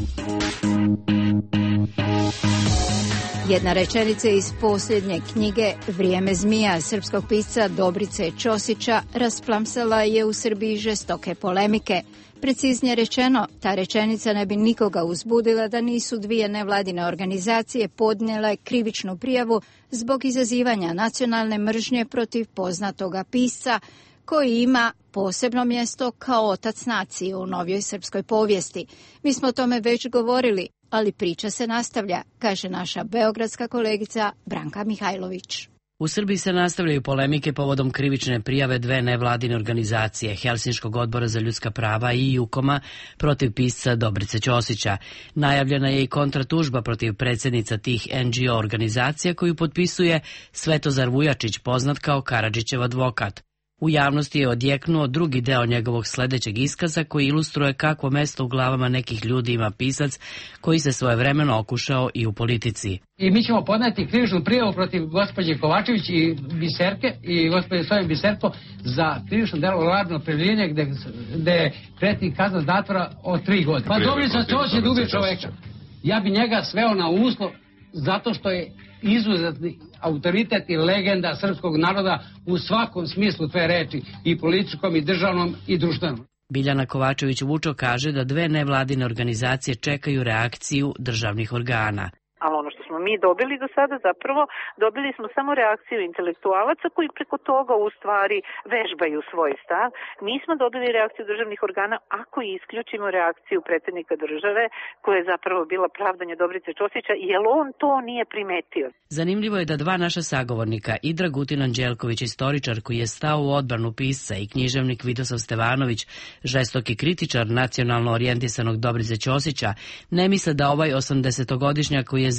Jedna rečenica iz posljednje knjige Vrijeme zmija srpskog pisca Dobrice Ćosića rasplamsala je u Srbiji žestoke polemike. Preciznije rečeno, ta rečenica ne bi nikoga uzbudila da nisu dvije nevladine organizacije podnijele krivičnu prijavu zbog izazivanja nacionalne mržnje protiv poznatoga pisca koji ima posebno mjesto kao otac nacije u novijoj srpskoj povijesti. Mi smo o tome već govorili, ali priča se nastavlja, kaže naša beogradska kolegica Branka Mihajlović. U Srbiji se nastavljaju polemike povodom krivične prijave dve nevladine organizacije, Helsinškog odbora za ljudska prava i Jukoma, protiv pisca Dobrice Ćosića. Najavljena je i kontratužba protiv predsjednica tih en dži o organizacija koju potpisuje Svetozar Vujačić, poznat kao Karadžićev advokat. U javnosti je odjeknuo drugi deo njegovog sljedećeg iskaza koji ilustruje kakvo mesto u glavama nekih ljudi ima pisac koji se svojevremeno okušao i u politici. I mi ćemo podneti krivičnu prijavu protiv gospođe Kovačević i Biserke i gospođe Soje Biserko za krivično delo radno okrivljenje gde, gde preti kazna zatvora od tri godine. Pa Dobrica Ćosić je dubi čoveka. Ja bi njega sveo na uslov zato što je izuzetni autoritet i legenda srpskog naroda u svakom smislu te reči, i političkom, i državnom, i društvenom. Biljana Kovačević-Vučo kaže da dve nevladine organizacije čekaju reakciju državnih organa. Ali ono što smo mi dobili do sada, zapravo dobili smo samo reakciju intelektualaca koji preko toga u stvari vežbaju svoj stav. Nismo dobili reakciju državnih organa ako isključimo reakciju predsjednika države koja je zapravo bila pravdanje Dobrice Ćosića, jer on to nije primetio. Zanimljivo je da dva naša sagovornika, i Dragutin Anđelković, istoričar koji je stao u odbranu pisca, i književnik Vidosav Stevanović, žestoki kritičar nacionalno orijentisanog Dobrice Ćosića, ne misle da ovaj osamdesetogodišnjak koji je zastupljen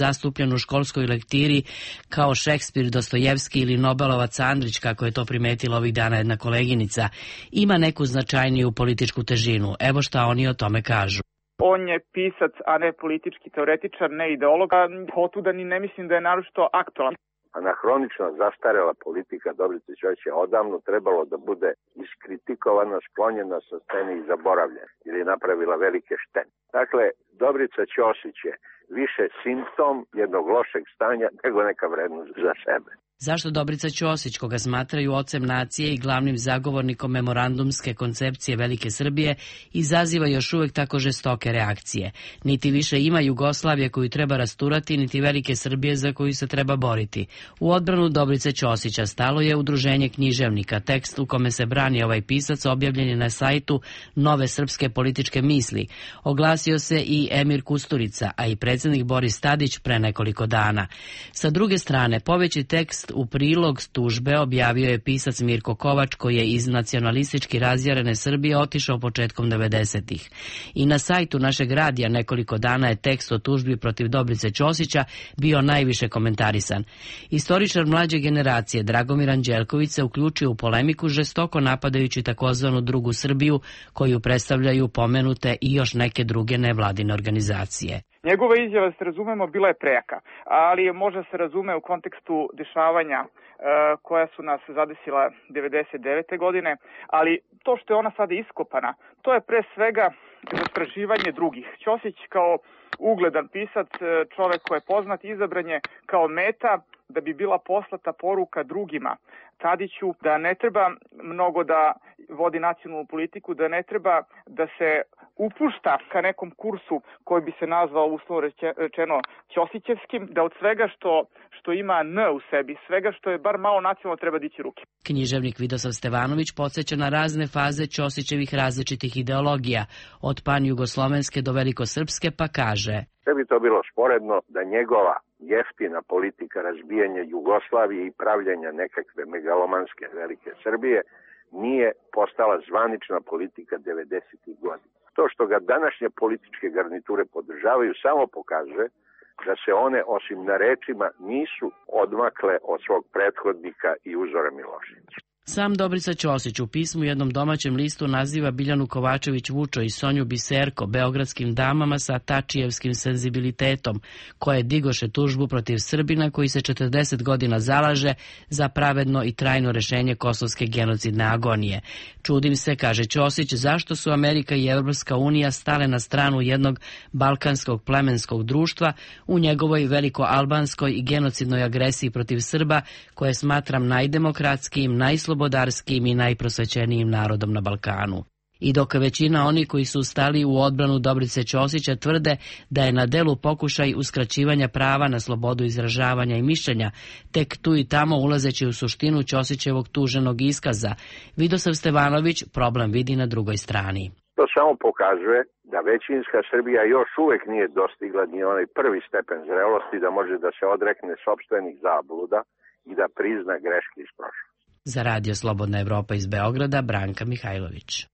učen u školskoj lektiri kao Šekspir, Dostojevski ili Nobelovac Andrić, kako je to primetila ovih dana jedna koleginica, ima neku značajniju političku težinu. Evo šta oni o tome kažu. On je pisac, a ne politički teoretičar, ne ideolog, a otuda ni ne mislim da je naročito aktualan. Anahronično zastarela politika Dobrice Ćosića odavno trebalo da bude iskritikovana, sklonjena sa scene i zaboravljena, ili je napravila velike štete. Dakle, Dobrica Ćosić je više simptom jednog lošeg stanja nego neka vrednost za sebe. Zašto Dobrica Ćosić, koga smatraju ocem nacije i glavnim zagovornikom memorandumske koncepcije Velike Srbije, izaziva još uvek tako žestoke reakcije? Niti više ima Jugoslavije koju treba rasturati, niti Velike Srbije za koju se treba boriti. U odbranu Dobrice Ćosića stalo je Udruženje književnika. Tekst u kome se brani ovaj pisac objavljen je na sajtu Nove srpske političke misli. Oglasio se i Emir Kusturica, a i predsjednik Boris Tadić pre nekoliko dana. Sa druge strane, poveći tekst u prilog tužbe objavio je pisac Mirko Kovač, koji je iz nacionalistički razjarene Srbije otišao početkom devedesetih. I na sajtu našeg radija nekoliko dana je tekst o tužbi protiv Dobrice Ćosića bio najviše komentarisan. Istoričar mlađe generacije Dragomir Anđelković se uključio u polemiku, žestoko napadajući takozvanu drugu Srbiju, koju predstavljaju pomenute i još neke druge nevladine organizacije. Njegova izjava, da se razumemo, bila je prejaka, ali može se razume u kontekstu dešavanja e, koja su nas zadesila devedeset devete godine, ali to što je ona sada iskopana, to je pre svega zastrašivanje drugih. Ćosić kao ugledan pisac, čovek koji je poznat, izabran je kao meta da bi bila poslata poruka drugima, Tadiću, da ne treba mnogo da vodi nacionalnu politiku, da ne treba da se upušta ka nekom kursu koji bi se nazvao uslovno rečeno ćosićevskim, da od svega što, što ima N u sebi, svega što je bar malo nacionalno, treba dići ruke. Književnik Vidosav Stevanović podsjeća na razne faze Ćosićevih različitih ideologija, od pan-jugoslovenske do velikosrpske, pa kaže: Sve bi to bilo sporedno da njegova jeftina politika razbijanja Jugoslavije i pravljenja nekakve megalomanske Velike Srbije nije postala zvanična politika devedesetih godina. To što ga današnje političke garniture podržavaju samo pokazuje da se one, osim na rečima, nisu odmakle od svog prethodnika i uzora Miloševića. Sam Dobrica Ćosić u pismu jednom domaćem listu naziva Biljanu Kovačević-Vučo i Sonju Biserko beogradskim damama sa tačijevskim senzibilitetom, koje digoše tužbu protiv Srbina koji se četrdeset godina zalaže za pravedno i trajno rešenje kosovske genocidne agonije. Čudim se, kaže Ćosić, zašto su Amerika i Evropska unija stale na stranu jednog balkanskog plemenskog društva u njegovoj veliko-albanskoj i genocidnoj agresiji protiv Srba, koje smatram najdemokratskijim, najslobodnijim, slobodarskim i najprosvećenijim narodom na Balkanu. I dok većina oni koji su stali u odbranu Dobrice Ćosića tvrde da je na delu pokušaj uskraćivanja prava na slobodu izražavanja i mišljenja, tek tu i tamo ulazeći u suštinu Ćosićevog tuženog iskaza, Vidosav Stevanović problem vidi na drugoj strani. To samo pokazuje da većinska Srbija još uvek nije dostigla ni onaj prvi stepen zrelosti da može da se odrekne sopstvenih zabluda i da prizna greške iz prošlosti. Za Radio Slobodna Evropa iz Beograda, Branka Mihajlović.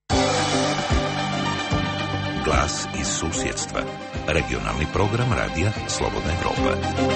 Glas iz susjedstva. Regionalni program Radija Slobodna Evropa.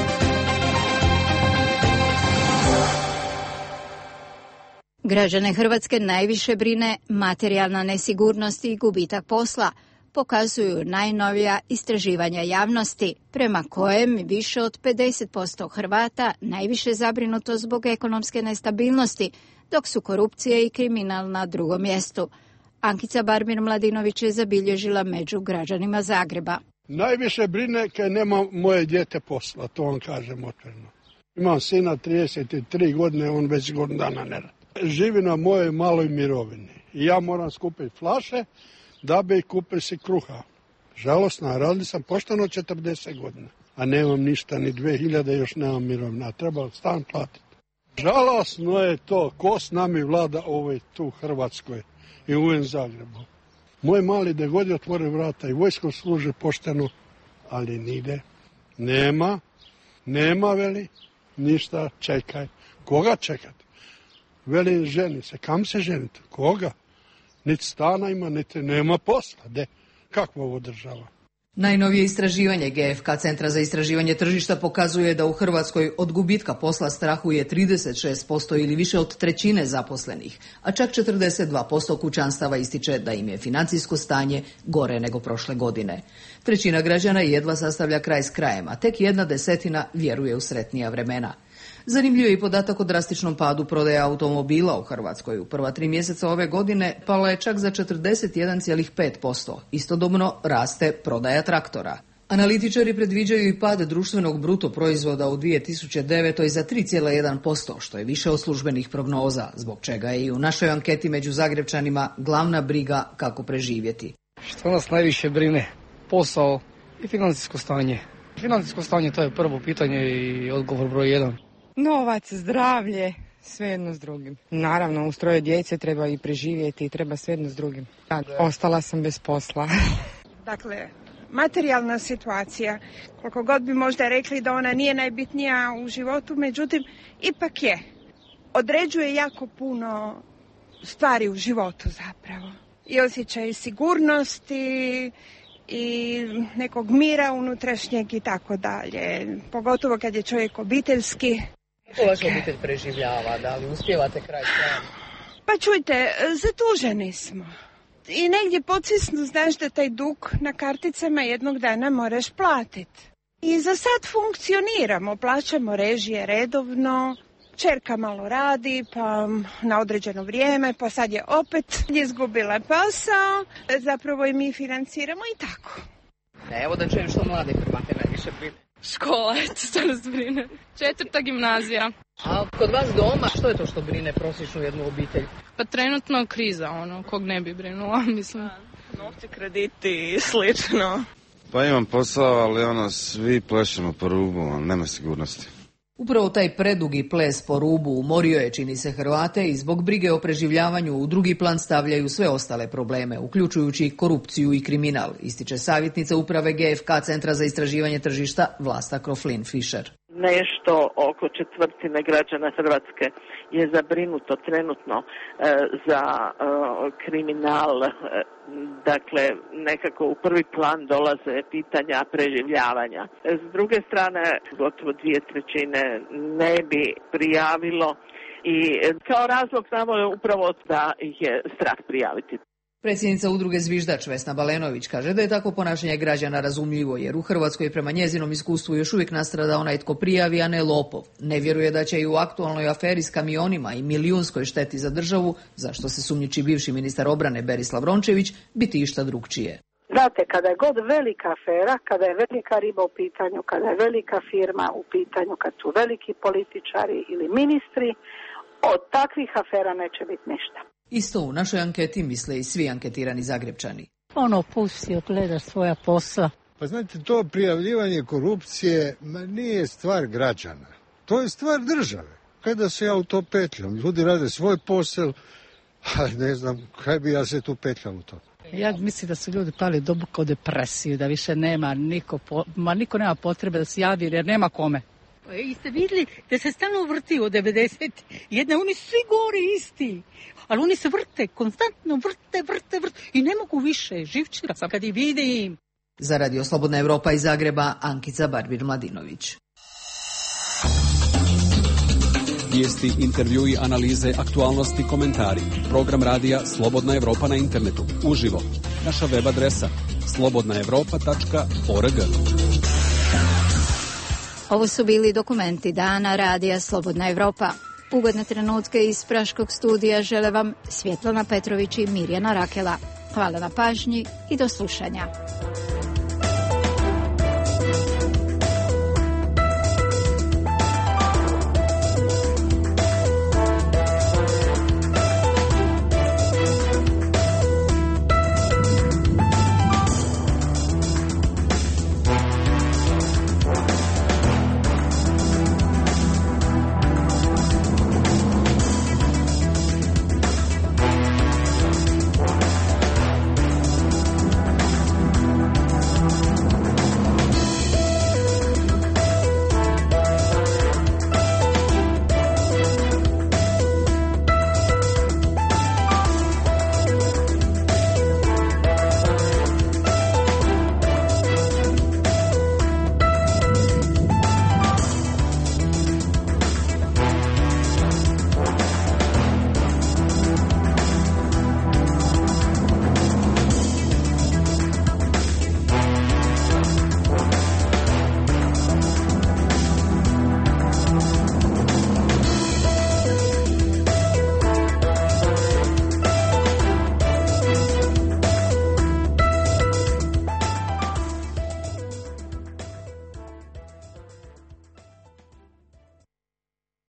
Građane Hrvatske najviše brine materijalna nesigurnost i gubitak posla, pokazuju najnovija istraživanja javnosti, prema kojem više od pedeset posto Hrvata najviše zabrinuto zbog ekonomske nestabilnosti, dok su korupcija i kriminal na drugom mjestu. Ankica Barbir-Mladinović je zabilježila među građanima Zagreba. Najviše brine kad nema moje dijete posla, to vam kažem otvoreno. Imam sina trideset tri godine, on već godinu dana ne radi. Živi na mojoj maloj mirovini i ja moram skupiti flaše da bi kupili si kruha. Žalosno, radili sam pošteno četrdeset godina, a nemam ništa, ni dve hiljade još nemam mirovina, a treba stan platiti. Žalosno je to, ko s nami vlada ovoj tu Hrvatskoj i u Zagrebu. Moj mali da god je otvore vrata i vojsko služe pošteno, ali nide. Nema, nema veli, ništa, čekaj. Koga čekati? Veli, ženi se, kam se ženite? Koga? Niti stana ima, niti nema posla. De, kakva ovo država? Najnovije istraživanje G F K Centra za istraživanje tržišta pokazuje da u Hrvatskoj od gubitka posla strahuje trideset šest posto ili više od trećine zaposlenih, a čak četrdeset dva posto kućanstava ističe da im je financijsko stanje gore nego prošle godine. Trećina građana jedva sastavlja kraj s krajem, a tek jedna desetina vjeruje u sretnija vremena. Zanimljiv je i podatak o drastičnom padu prodaje automobila u Hrvatskoj. U prva tri mjeseca ove godine pala je čak za četrdeset jedan zarez pet posto. Istodobno raste prodaja traktora. Analitičari predviđaju i pad društvenog bruto proizvoda u dvije tisuće devetoj za tri zarez jedan posto, što je više od službenih prognoza, zbog čega je i u našoj anketi među Zagrepčanima glavna briga kako preživjeti. Što nas najviše brine? Posao i financijsko stanje. Financijsko stanje, to je prvo pitanje i odgovor broj jedan. Novac, zdravlje, sve jedno s drugim. Naravno, uz troje djece treba i preživjeti i treba sve jedno s drugim. Ostala sam bez posla. Dakle, materijalna situacija, koliko god bi možda rekli da ona nije najbitnija u životu, međutim, ipak je. Određuje jako puno stvari u životu zapravo. I osjećaj sigurnosti i nekog mira unutrašnjeg i tako dalje. Pogotovo kad je čovjek obiteljski. Kako vaša obitelj preživljava? Da li uspijevate kraj kraja? Pa čujte, zaduženi smo. I negdje podsvjesno znaš da taj dug na karticama jednog dana moraš platiti. I za sad funkcioniramo, plaćamo režije redovno, Čerka malo radi, pa na određeno vrijeme, pa sad je opet izgubila posao, zapravo i mi financiramo i tako. Evo da čujem što mlade Hrvate najviše brine. Škola, eto što nas brine. Četvrta gimnazija. A kod vas doma, što je to što brine prosječnu jednu obitelj? Pa trenutno kriza, ono, kog ne bi brinula, mislim. Novci, krediti i slično. Pa imam posao, ali ono, svi plešemo po rubu, nema sigurnosti. Upravo taj predugi ples po rubu umorio je, čini se, Hrvate i zbog brige o preživljavanju u drugi plan stavljaju sve ostale probleme, uključujući korupciju i kriminal, ističe savjetnica uprave G F K Centra za istraživanje tržišta Vlasta Kroflin-Fischer. Nešto oko četvrtine građana Hrvatske je zabrinuto trenutno e, za e, kriminal, e, dakle nekako u prvi plan dolaze pitanja preživljavanja. E, s druge strane, gotovo dvije trećine ne bi prijavilo i kao razlog znamo je upravo da ih je strah prijaviti. Predsjednica udruge Zviždač Vesna Balenović kaže da je tako ponašanje građana razumljivo, jer u Hrvatskoj prema njezinom iskustvu još uvijek nastrada onaj tko prijavi, a ne lopov. Ne vjeruje da će i u aktualnoj aferi s kamionima i milijunskoj šteti za državu, zašto se sumnjiči bivši ministar obrane Berislav Rončević, biti išta drugčije. Znate, kada je god velika afera, kada je velika riba u pitanju, kada je velika firma u pitanju, kad su veliki političari ili ministri, od takvih afera neće biti ništa. Isto u našoj anketi misle i svi anketirani Zagrepčani. Ono pusti, gleda svoja posla. Pa znate, to prijavljivanje korupcije ma nije stvar građana. To je stvar države. Kada se ja u to petljam, ljudi rade svoj posao, a ne znam kaj bi ja se tu petljam u to. Ja mislim da su ljudi pali duboko u depresiju, da više nema niko, po, ma niko nema potrebe da se javi jer nema kome. I ste vidjeli da se stalno vrti od devedeset jedna, oni svi gori isti, ali oni se vrte, konstantno vrte, vrte, vrte i ne mogu više, živčira sam kad ih vidim. Za Radio Slobodna Evropa iz Zagreba, Ankica Barbir-Mladinović. Vijesti, intervjui, analize, aktualnosti, komentari. Program radija Slobodna Evropa na internetu, uživo. Naša web adresa slobodna evropa tačka org. Ovo su bili dokumenti dana radija Slobodna Evropa. Ugodne trenutke iz Praškog studija žele vam Svjetlana Petrović i Mirjana Rakela. Hvala na pažnji i do slušanja.